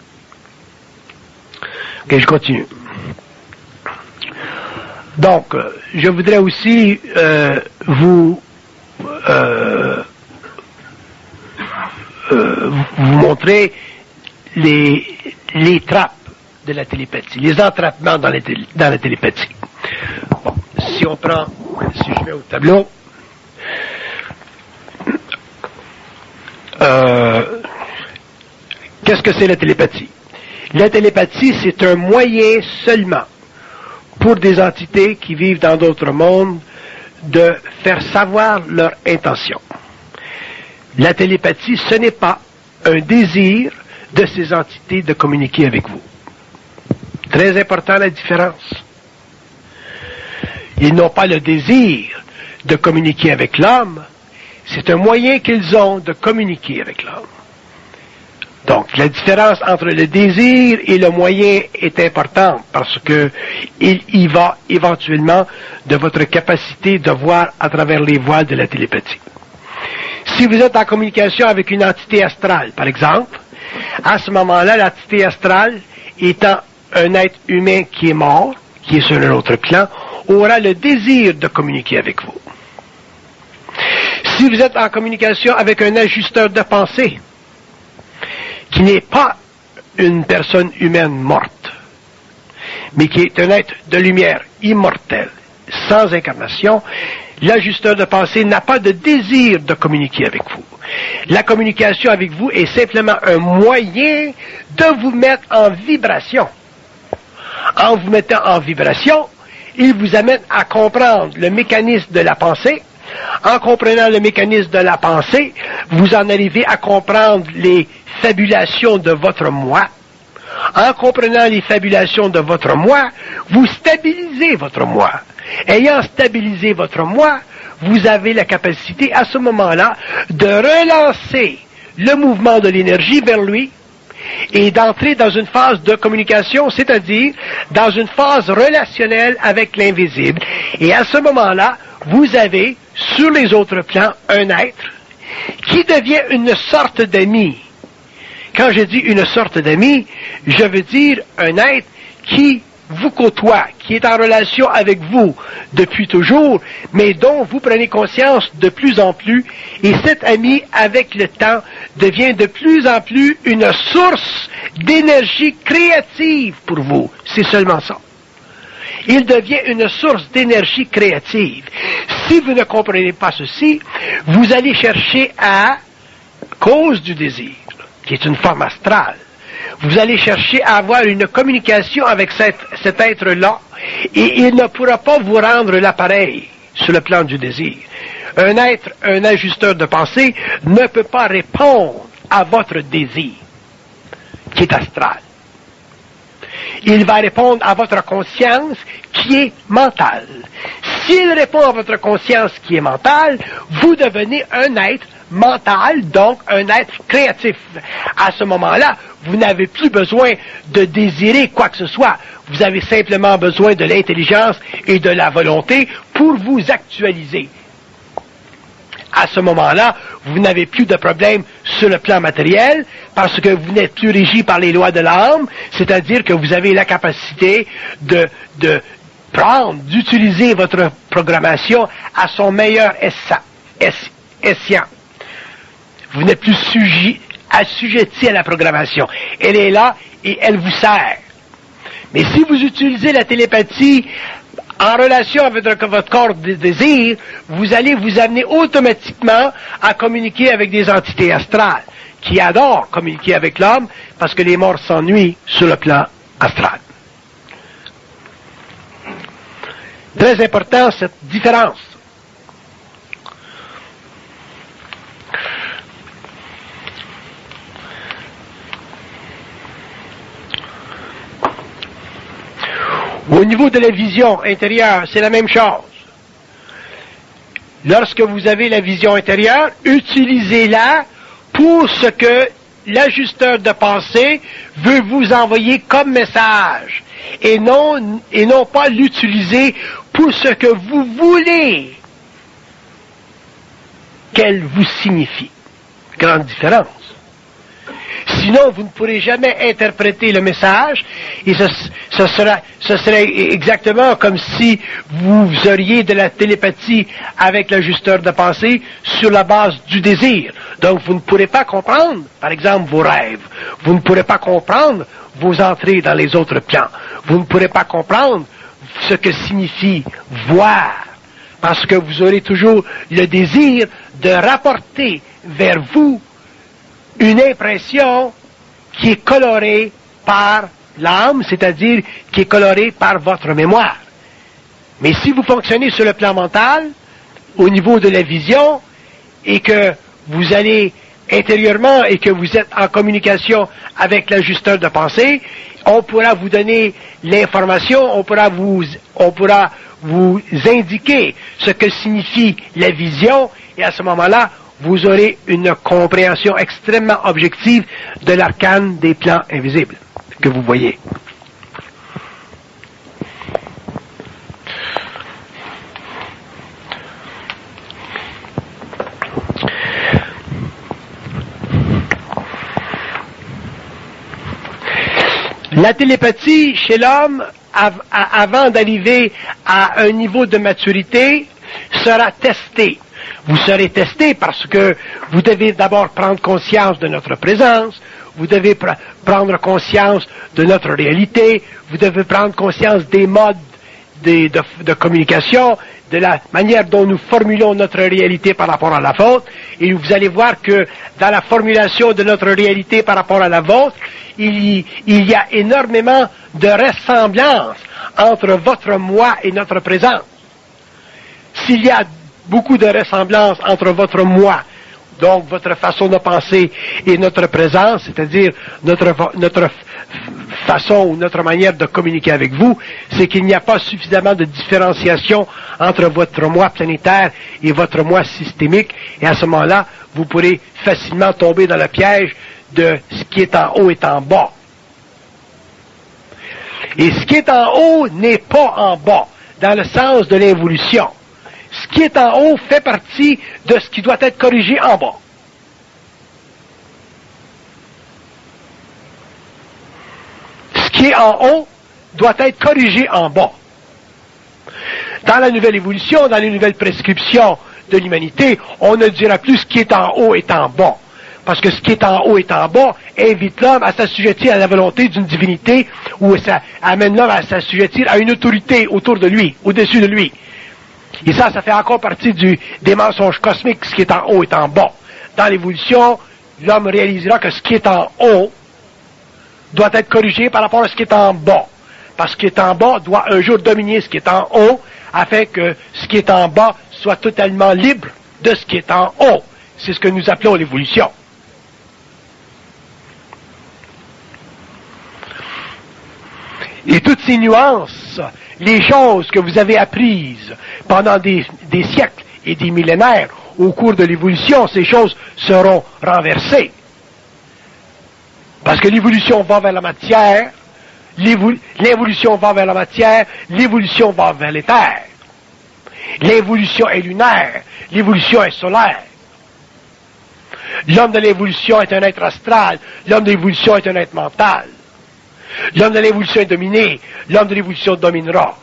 Ok, je continue. Donc, euh, je voudrais aussi euh, vous, euh, euh, vous montrer les, les trappes de la télépathie, les entrappements dans, les télé, dans la télépathie. Bon, si on prend, si je mets au tableau, euh, qu'est-ce que c'est la télépathie? La télépathie, c'est un moyen seulement pour des entités qui vivent dans d'autres mondes, de faire savoir leur intention. La télépathie, ce n'est pas un désir de ces entités de communiquer avec vous. Très important la différence. Ils n'ont pas le désir de communiquer avec l'homme, c'est un moyen qu'ils ont de communiquer avec l'homme. Donc, la différence entre le désir et le moyen est importante parce que il y va éventuellement de votre capacité de voir à travers les voiles de la télépathie. Si vous êtes en communication avec une entité astrale, par exemple, à ce moment-là, l'entité astrale, étant un être humain qui est mort, qui est sur un autre plan, aura le désir de communiquer avec vous. Si vous êtes en communication avec un ajusteur de pensée, qui n'est pas une personne humaine morte, mais qui est un être de lumière immortel, sans incarnation, l'ajusteur de pensée n'a pas de désir de communiquer avec vous. La communication avec vous est simplement un moyen de vous mettre en vibration. En vous mettant en vibration, il vous amène à comprendre le mécanisme de la pensée. En comprenant le mécanisme de la pensée, vous en arrivez à comprendre les fabulations de votre moi. En comprenant les fabulations de votre moi, vous stabilisez votre moi. Ayant stabilisé votre moi, vous avez la capacité à ce moment-là de relancer le mouvement de l'énergie vers lui et d'entrer dans une phase de communication, c'est-à-dire dans une phase relationnelle avec l'invisible. Et à ce moment-là, vous avez sur les autres plans un être qui devient une sorte d'ami. Quand je dis une sorte d'ami, je veux dire un être qui vous côtoie, qui est en relation avec vous depuis toujours, mais dont vous prenez conscience de plus en plus, et cet ami, avec le temps, devient de plus en plus une source d'énergie créative pour vous. C'est seulement ça. Il devient une source d'énergie créative. Si vous ne comprenez pas ceci, vous allez chercher à cause du désir, qui est une forme astrale. Vous allez chercher à avoir une communication avec cet, cet être-là, et il ne pourra pas vous rendre l'appareil sur le plan du désir. Un être, un ajusteur de pensée, ne peut pas répondre à votre désir, qui est astral. Il va répondre à votre conscience, qui est mentale. S'il répond à votre conscience, qui est mentale, vous devenez un être mental, donc un être créatif. À ce moment-là, vous n'avez plus besoin de désirer quoi que ce soit. Vous avez simplement besoin de l'intelligence et de la volonté pour vous actualiser. À ce moment-là, vous n'avez plus de problème sur le plan matériel parce que vous n'êtes plus régi par les lois de l'âme, c'est-à-dire que vous avez la capacité de, de prendre, d'utiliser votre programmation à son meilleur escient. Vous n'êtes plus sujet, assujetti à la programmation. Elle est là et elle vous sert. Mais si vous utilisez la télépathie en relation avec votre corps de désir, vous allez vous amener automatiquement à communiquer avec des entités astrales qui adorent communiquer avec l'homme parce que les morts s'ennuient sur le plan astral. Très important cette différence. Au niveau de la vision intérieure, c'est la même chose. Lorsque vous avez la vision intérieure, utilisez-la pour ce que l'ajusteur de pensée veut vous envoyer comme message, et non, et non pas l'utiliser pour ce que vous voulez qu'elle vous signifie. Grande différence. Sinon, vous ne pourrez jamais interpréter le message, et ce, ce, sera, ce serait exactement comme si vous auriez de la télépathie avec l'ajusteur de pensée sur la base du désir. Donc, vous ne pourrez pas comprendre, par exemple, vos rêves. Vous ne pourrez pas comprendre vos entrées dans les autres plans. Vous ne pourrez pas comprendre ce que signifie voir, parce que vous aurez toujours le désir de rapporter vers vous une impression qui est colorée par l'âme, c'est-à-dire qui est colorée par votre mémoire. Mais si vous fonctionnez sur le plan mental, au niveau de la vision, et que vous allez intérieurement et que vous êtes en communication avec l'ajusteur de pensée, on pourra vous donner l'information, on pourra vous, on pourra vous indiquer ce que signifie la vision, et à ce moment-là, vous aurez une compréhension extrêmement objective de l'arcane des plans invisibles que vous voyez. La télépathie chez l'homme, av- avant d'arriver à un niveau de maturité, sera testée. Vous serez testé parce que vous devez d'abord prendre conscience de notre présence, vous devez pr- prendre conscience de notre réalité, vous devez prendre conscience des modes de, de, de communication, de la manière dont nous formulons notre réalité par rapport à la vôtre, et vous allez voir que dans la formulation de notre réalité par rapport à la vôtre, il y, il y a énormément de ressemblances entre votre moi et notre présence. S'il y a beaucoup de ressemblances entre votre moi, donc votre façon de penser et notre présence, c'est-à-dire notre, notre façon ou notre manière de communiquer avec vous, c'est qu'il n'y a pas suffisamment de différenciation entre votre moi planétaire et votre moi systémique, et à ce moment-là, vous pourrez facilement tomber dans le piège de ce qui est en haut est en bas. Et ce qui est en haut n'est pas en bas, dans le sens de l'involution. Ce qui est en haut fait partie de ce qui doit être corrigé en bas. Ce qui est en haut doit être corrigé en bas. Dans la nouvelle évolution, dans les nouvelles prescriptions de l'humanité, on ne dira plus ce qui est en haut est en bas. Parce que ce qui est en haut est en bas invite l'homme à s'assujettir à la volonté d'une divinité, ou ça amène l'homme à s'assujettir à une autorité autour de lui, au-dessus de lui. Et ça, ça fait encore partie du, des mensonges cosmiques. Ce qui est en haut est en bas. Dans l'évolution, l'homme réalisera que ce qui est en haut doit être corrigé par rapport à ce qui est en bas. Parce que ce qui est en bas doit un jour dominer ce qui est en haut, afin que ce qui est en bas soit totalement libre de ce qui est en haut. C'est ce que nous appelons l'évolution. Et toutes ces nuances, les choses que vous avez apprises pendant des, des siècles et des millénaires au cours de l'évolution, ces choses seront renversées. Parce que l'évolution va vers la matière, l'évolution va vers la matière, l'évolution va vers l'éther. L'évolution est lunaire, l'évolution est solaire. L'homme de l'évolution est un être astral, l'homme de l'évolution est un être mental. L'homme de l'évolution est dominé, l'homme de l'évolution dominera.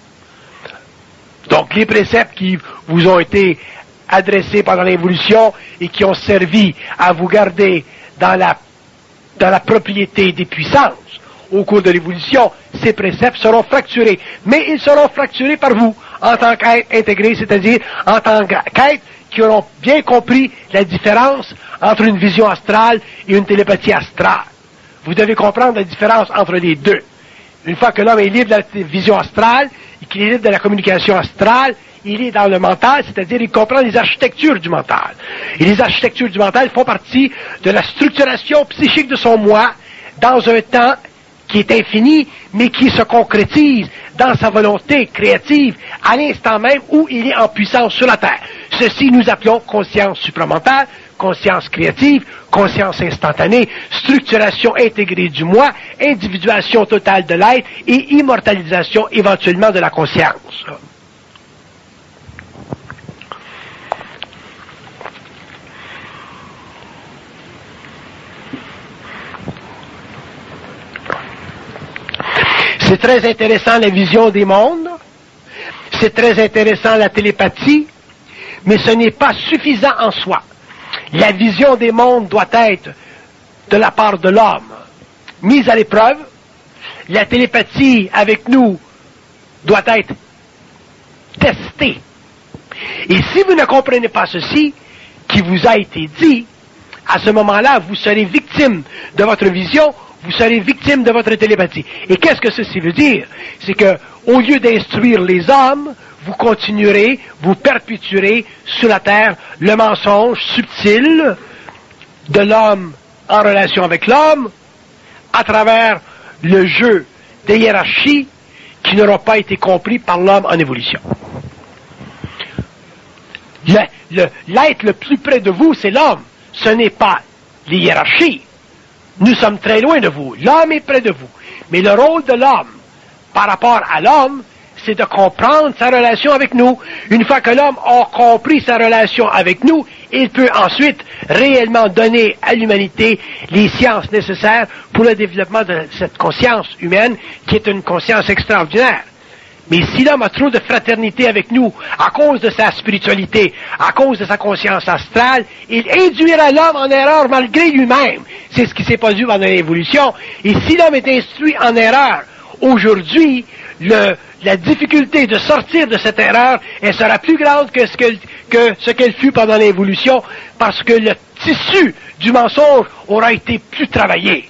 Donc les préceptes qui vous ont été adressés pendant l'évolution et qui ont servi à vous garder dans la, dans la propriété des puissances au cours de l'évolution, ces préceptes seront fracturés. Mais ils seront fracturés par vous, en tant qu'être intégré, c'est-à-dire en tant qu'être qui auront bien compris la différence entre une vision astrale et une télépathie astrale. Vous devez comprendre la différence entre les deux. Une fois que l'homme est libre de la vision astrale, et qu'il est libre de la communication astrale, il est dans le mental, c'est-à-dire il comprend les architectures du mental. Et les architectures du mental font partie de la structuration psychique de son moi dans un temps qui est infini, mais qui se concrétise dans sa volonté créative à l'instant même où il est en puissance sur la Terre. Ceci nous appelons conscience supramentale, conscience créative, conscience instantanée, structuration intégrée du moi, individuation totale de l'être et immortalisation éventuellement de la conscience. C'est très intéressant la vision des mondes, c'est très intéressant la télépathie, mais ce n'est pas suffisant en soi. La vision des mondes doit être, de la part de l'homme, mise à l'épreuve. La télépathie avec nous doit être testée. Et si vous ne comprenez pas ceci, qui vous a été dit, à ce moment-là, vous serez victime de votre vision, vous serez victime de votre télépathie. Et qu'est-ce que ceci veut dire? C'est que, au lieu d'instruire les hommes, vous continuerez, vous perpétuerez sur la terre le mensonge subtil de l'homme en relation avec l'homme à travers le jeu des hiérarchies qui n'auront pas été compris par l'homme en évolution. Le, le, l'être le plus près de vous, c'est l'homme. Ce n'est pas les hiérarchies. Nous sommes très loin de vous. L'homme est près de vous. Mais le rôle de l'homme par rapport à l'homme, c'est de comprendre sa relation avec nous. Une fois que l'homme a compris sa relation avec nous, il peut ensuite réellement donner à l'humanité les sciences nécessaires pour le développement de cette conscience humaine, qui est une conscience extraordinaire. Mais si l'homme a trop de fraternité avec nous, à cause de sa spiritualité, à cause de sa conscience astrale, il induira l'homme en erreur malgré lui-même. C'est ce qui s'est produit pendant l'évolution. Et si l'homme est instruit en erreur, aujourd'hui, le, la difficulté de sortir de cette erreur, elle sera plus grande que ce que, que ce qu'elle fut pendant l'évolution, parce que le tissu du mensonge aura été plus travaillé.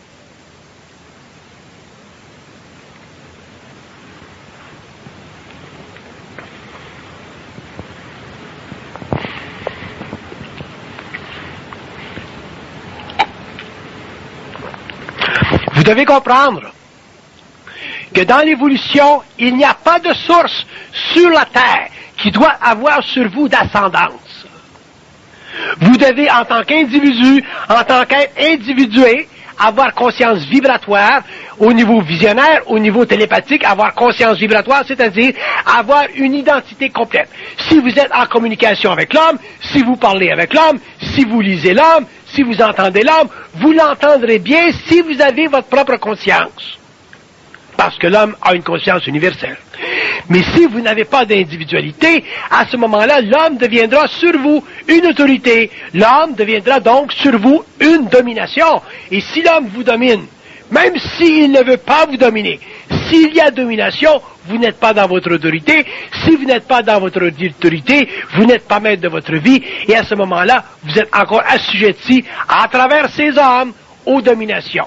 Vous devez comprendre que dans l'évolution, il n'y a pas de source sur la Terre qui doit avoir sur vous d'ascendance. Vous devez, en tant qu'individu, en tant qu'être individué, avoir conscience vibratoire au niveau visionnaire, au niveau télépathique, avoir conscience vibratoire, c'est-à-dire avoir une identité complète. Si vous êtes en communication avec l'homme, si vous parlez avec l'homme, si vous lisez l'homme, si vous entendez l'homme, vous l'entendrez bien si vous avez votre propre conscience. Parce que l'homme a une conscience universelle. Mais si vous n'avez pas d'individualité, à ce moment-là, l'homme deviendra sur vous une autorité. L'homme deviendra donc sur vous une domination. Et si l'homme vous domine, même s'il ne veut pas vous dominer, s'il y a domination, vous n'êtes pas dans votre autorité. Si vous n'êtes pas dans votre autorité, vous n'êtes pas maître de votre vie. Et à ce moment-là, vous êtes encore assujetti à travers ces hommes aux dominations.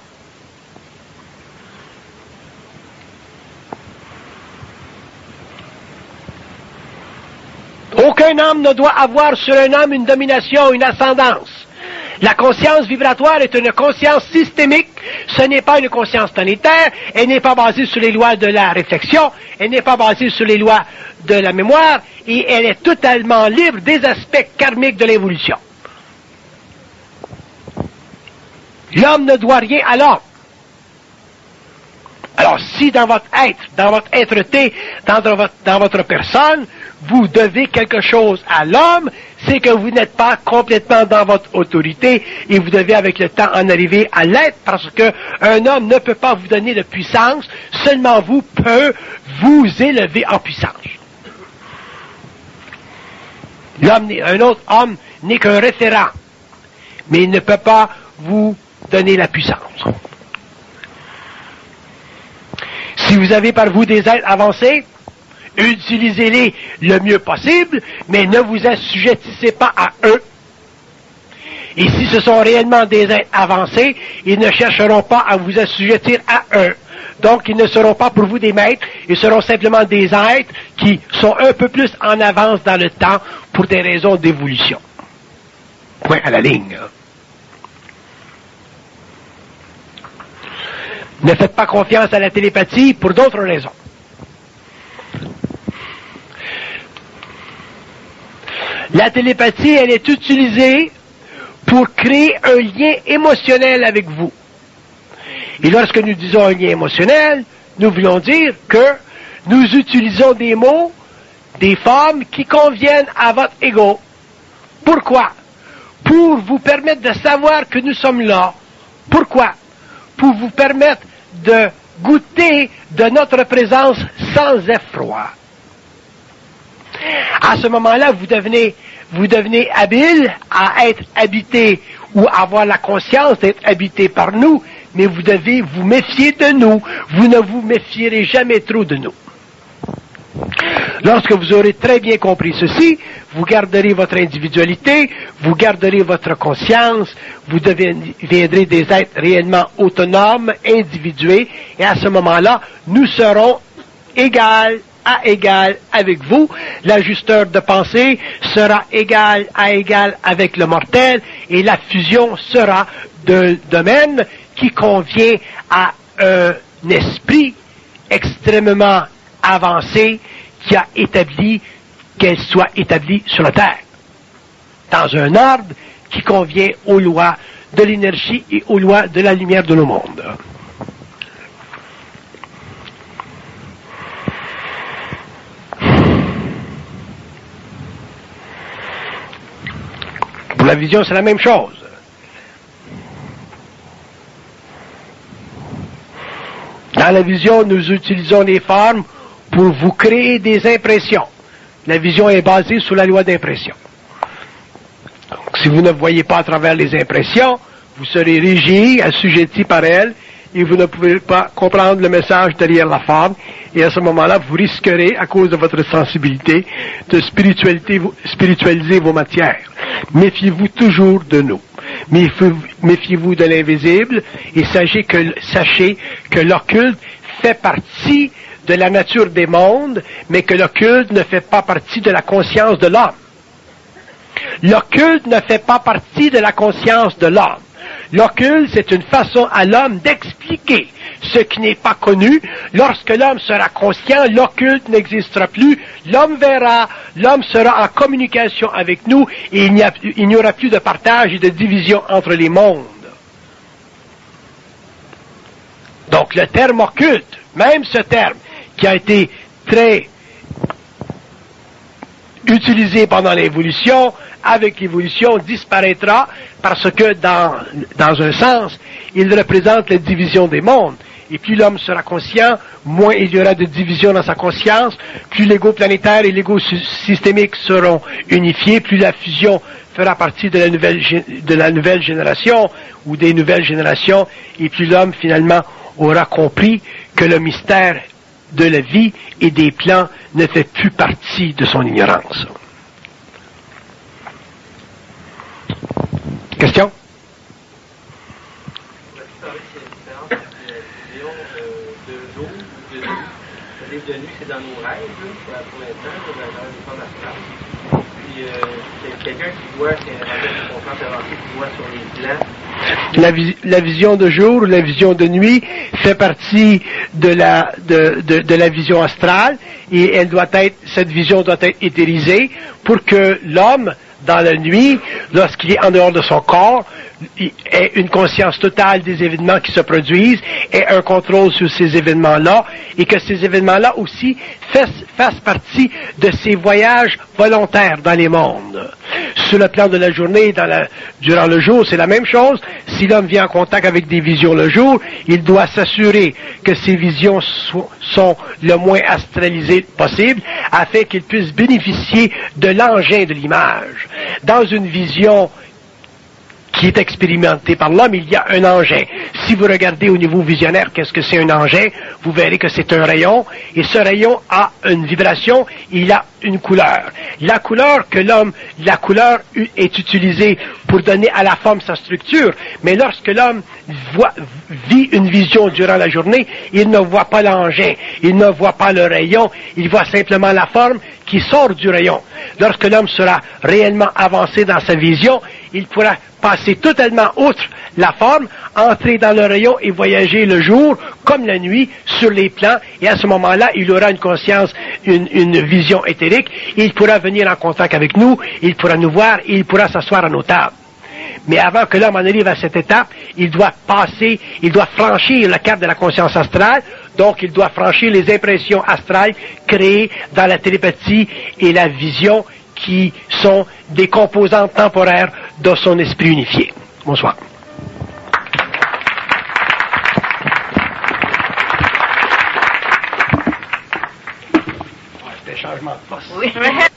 Aucun homme ne doit avoir sur un homme une domination, une ascendance. La conscience vibratoire est une conscience systémique, ce n'est pas une conscience planétaire, elle n'est pas basée sur les lois de la réflexion, elle n'est pas basée sur les lois de la mémoire, et elle est totalement libre des aspects karmiques de l'évolution. L'homme ne doit rien à l'homme. Alors, si dans votre être, dans votre être-té, dans votre, dans votre personne, vous devez quelque chose à l'homme, c'est que vous n'êtes pas complètement dans votre autorité et vous devez avec le temps en arriver à l'être parce que un homme ne peut pas vous donner de puissance, seulement vous peut vous élever en puissance. L'homme, un autre homme n'est qu'un référent, mais il ne peut pas vous donner la puissance. Si vous avez par vous des êtres avancés, utilisez-les le mieux possible, mais ne vous assujettissez pas à eux. Et si ce sont réellement des êtres avancés, ils ne chercheront pas à vous assujettir à eux. Donc, ils ne seront pas pour vous des maîtres, ils seront simplement des êtres qui sont un peu plus en avance dans le temps pour des raisons d'évolution. Point à la ligne. Ne faites pas confiance à la télépathie pour d'autres raisons. La télépathie, elle est utilisée pour créer un lien émotionnel avec vous. Et lorsque nous disons un lien émotionnel, nous voulons dire que nous utilisons des mots, des formes qui conviennent à votre ego. Pourquoi? Pour vous permettre de savoir que nous sommes là. Pourquoi? Pour vous permettre de goûter de notre présence sans effroi. À ce moment-là, vous devenez, vous devenez habile à être habité ou avoir la conscience d'être habité par nous, mais vous devez vous méfier de nous. Vous ne vous méfierez jamais trop de nous. Lorsque vous aurez très bien compris ceci, vous garderez votre individualité, vous garderez votre conscience, vous deviendrez des êtres réellement autonomes, individués, et à ce moment-là, nous serons égal à égal avec vous. L'ajusteur de pensée sera égal à égal avec le mortel, et la fusion sera d'un domaine qui convient à un esprit extrêmement avancé qui a établi qu'elle soit établie sur la Terre, dans un ordre qui convient aux lois de l'énergie et aux lois de la lumière de nos mondes. Pour la vision, c'est la même chose. Dans la vision, nous utilisons des formes pour vous créer des impressions. La vision est basée sur la loi d'impression. Donc, si vous ne voyez pas à travers les impressions, vous serez régi, assujetti par elles, et vous ne pouvez pas comprendre le message derrière la forme. Et à ce moment-là, vous risquerez, à cause de votre sensibilité, de spiritualité, spiritualiser vos matières. Méfiez-vous toujours de nous. Méfiez-vous de l'invisible et sachez que, sachez que l'occulte fait partie de la nature des mondes, mais que l'occulte ne fait pas partie de la conscience de l'homme. L'occulte ne fait pas partie de la conscience de l'homme. L'occulte, c'est une façon à l'homme d'expliquer ce qui n'est pas connu. Lorsque l'homme sera conscient, l'occulte n'existera plus. L'homme verra, l'homme sera en communication avec nous et il n'y a, il n'y aura plus de partage et de division entre les mondes. Donc le terme occulte, même ce terme qui a été très utilisé pendant l'évolution, avec l'évolution disparaîtra parce que dans, dans un sens, il représente la division des mondes. Et plus l'homme sera conscient, moins il y aura de division dans sa conscience, plus l'ego planétaire et l'ego systémique seront unifiés, plus la fusion fera partie de la nouvelle, de la nouvelle génération ou des nouvelles générations, et plus l'homme finalement aura compris que le mystère de la vie et des plans ne fait plus partie de son ignorance. Question?
De nuit, c'est dans nos rêves, là, pour l'instant, dans le temps d'astral. Puis, euh, c'est quelqu'un qui voit, qui a une conscience avancée, qui voit sur les plans.
La, vis- la vision de jour ou la vision de nuit fait partie de la, de, de, de la vision astrale et elle doit être, cette vision doit être éthérisée pour que l'homme, dans la nuit, lorsqu'il est en dehors de son corps, ait une conscience totale des événements qui se produisent, ait un contrôle sur ces événements-là, et que ces événements-là aussi fassent, fassent partie de ses voyages volontaires dans les mondes. Sur le plan de la journée, dans la, durant le jour, c'est la même chose. Si l'homme vient en contact avec des visions le jour, il doit s'assurer que ces visions so- sont le moins astralisées possible, afin qu'il puisse bénéficier de l'engin de l'image. Dans une vision qui est expérimenté par l'homme, il y a un engin. Si vous regardez au niveau visionnaire, qu'est-ce que c'est un engin, vous verrez que c'est un rayon, et ce rayon a une vibration, il a une couleur. La couleur que l'homme, la couleur est utilisée pour donner à la forme sa structure, mais lorsque l'homme voit, vit une vision durant la journée, il ne voit pas l'engin, il ne voit pas le rayon, il voit simplement la forme qui sort du rayon. Lorsque l'homme sera réellement avancé dans sa vision, il pourra passer totalement outre la forme, entrer dans le rayon et voyager le jour comme la nuit sur les plans, et à ce moment-là, il aura une conscience, une, une vision éthérique, et il pourra venir en contact avec nous, il pourra nous voir, et il pourra s'asseoir à nos tables. Mais avant que l'homme en arrive à cette étape, il doit passer, il doit franchir le cap de la conscience astrale, donc il doit franchir les impressions astrales créées dans la télépathie et la vision qui sont des composantes temporaires de son esprit unifié. Bonsoir. C'était changement de poste.
Oui.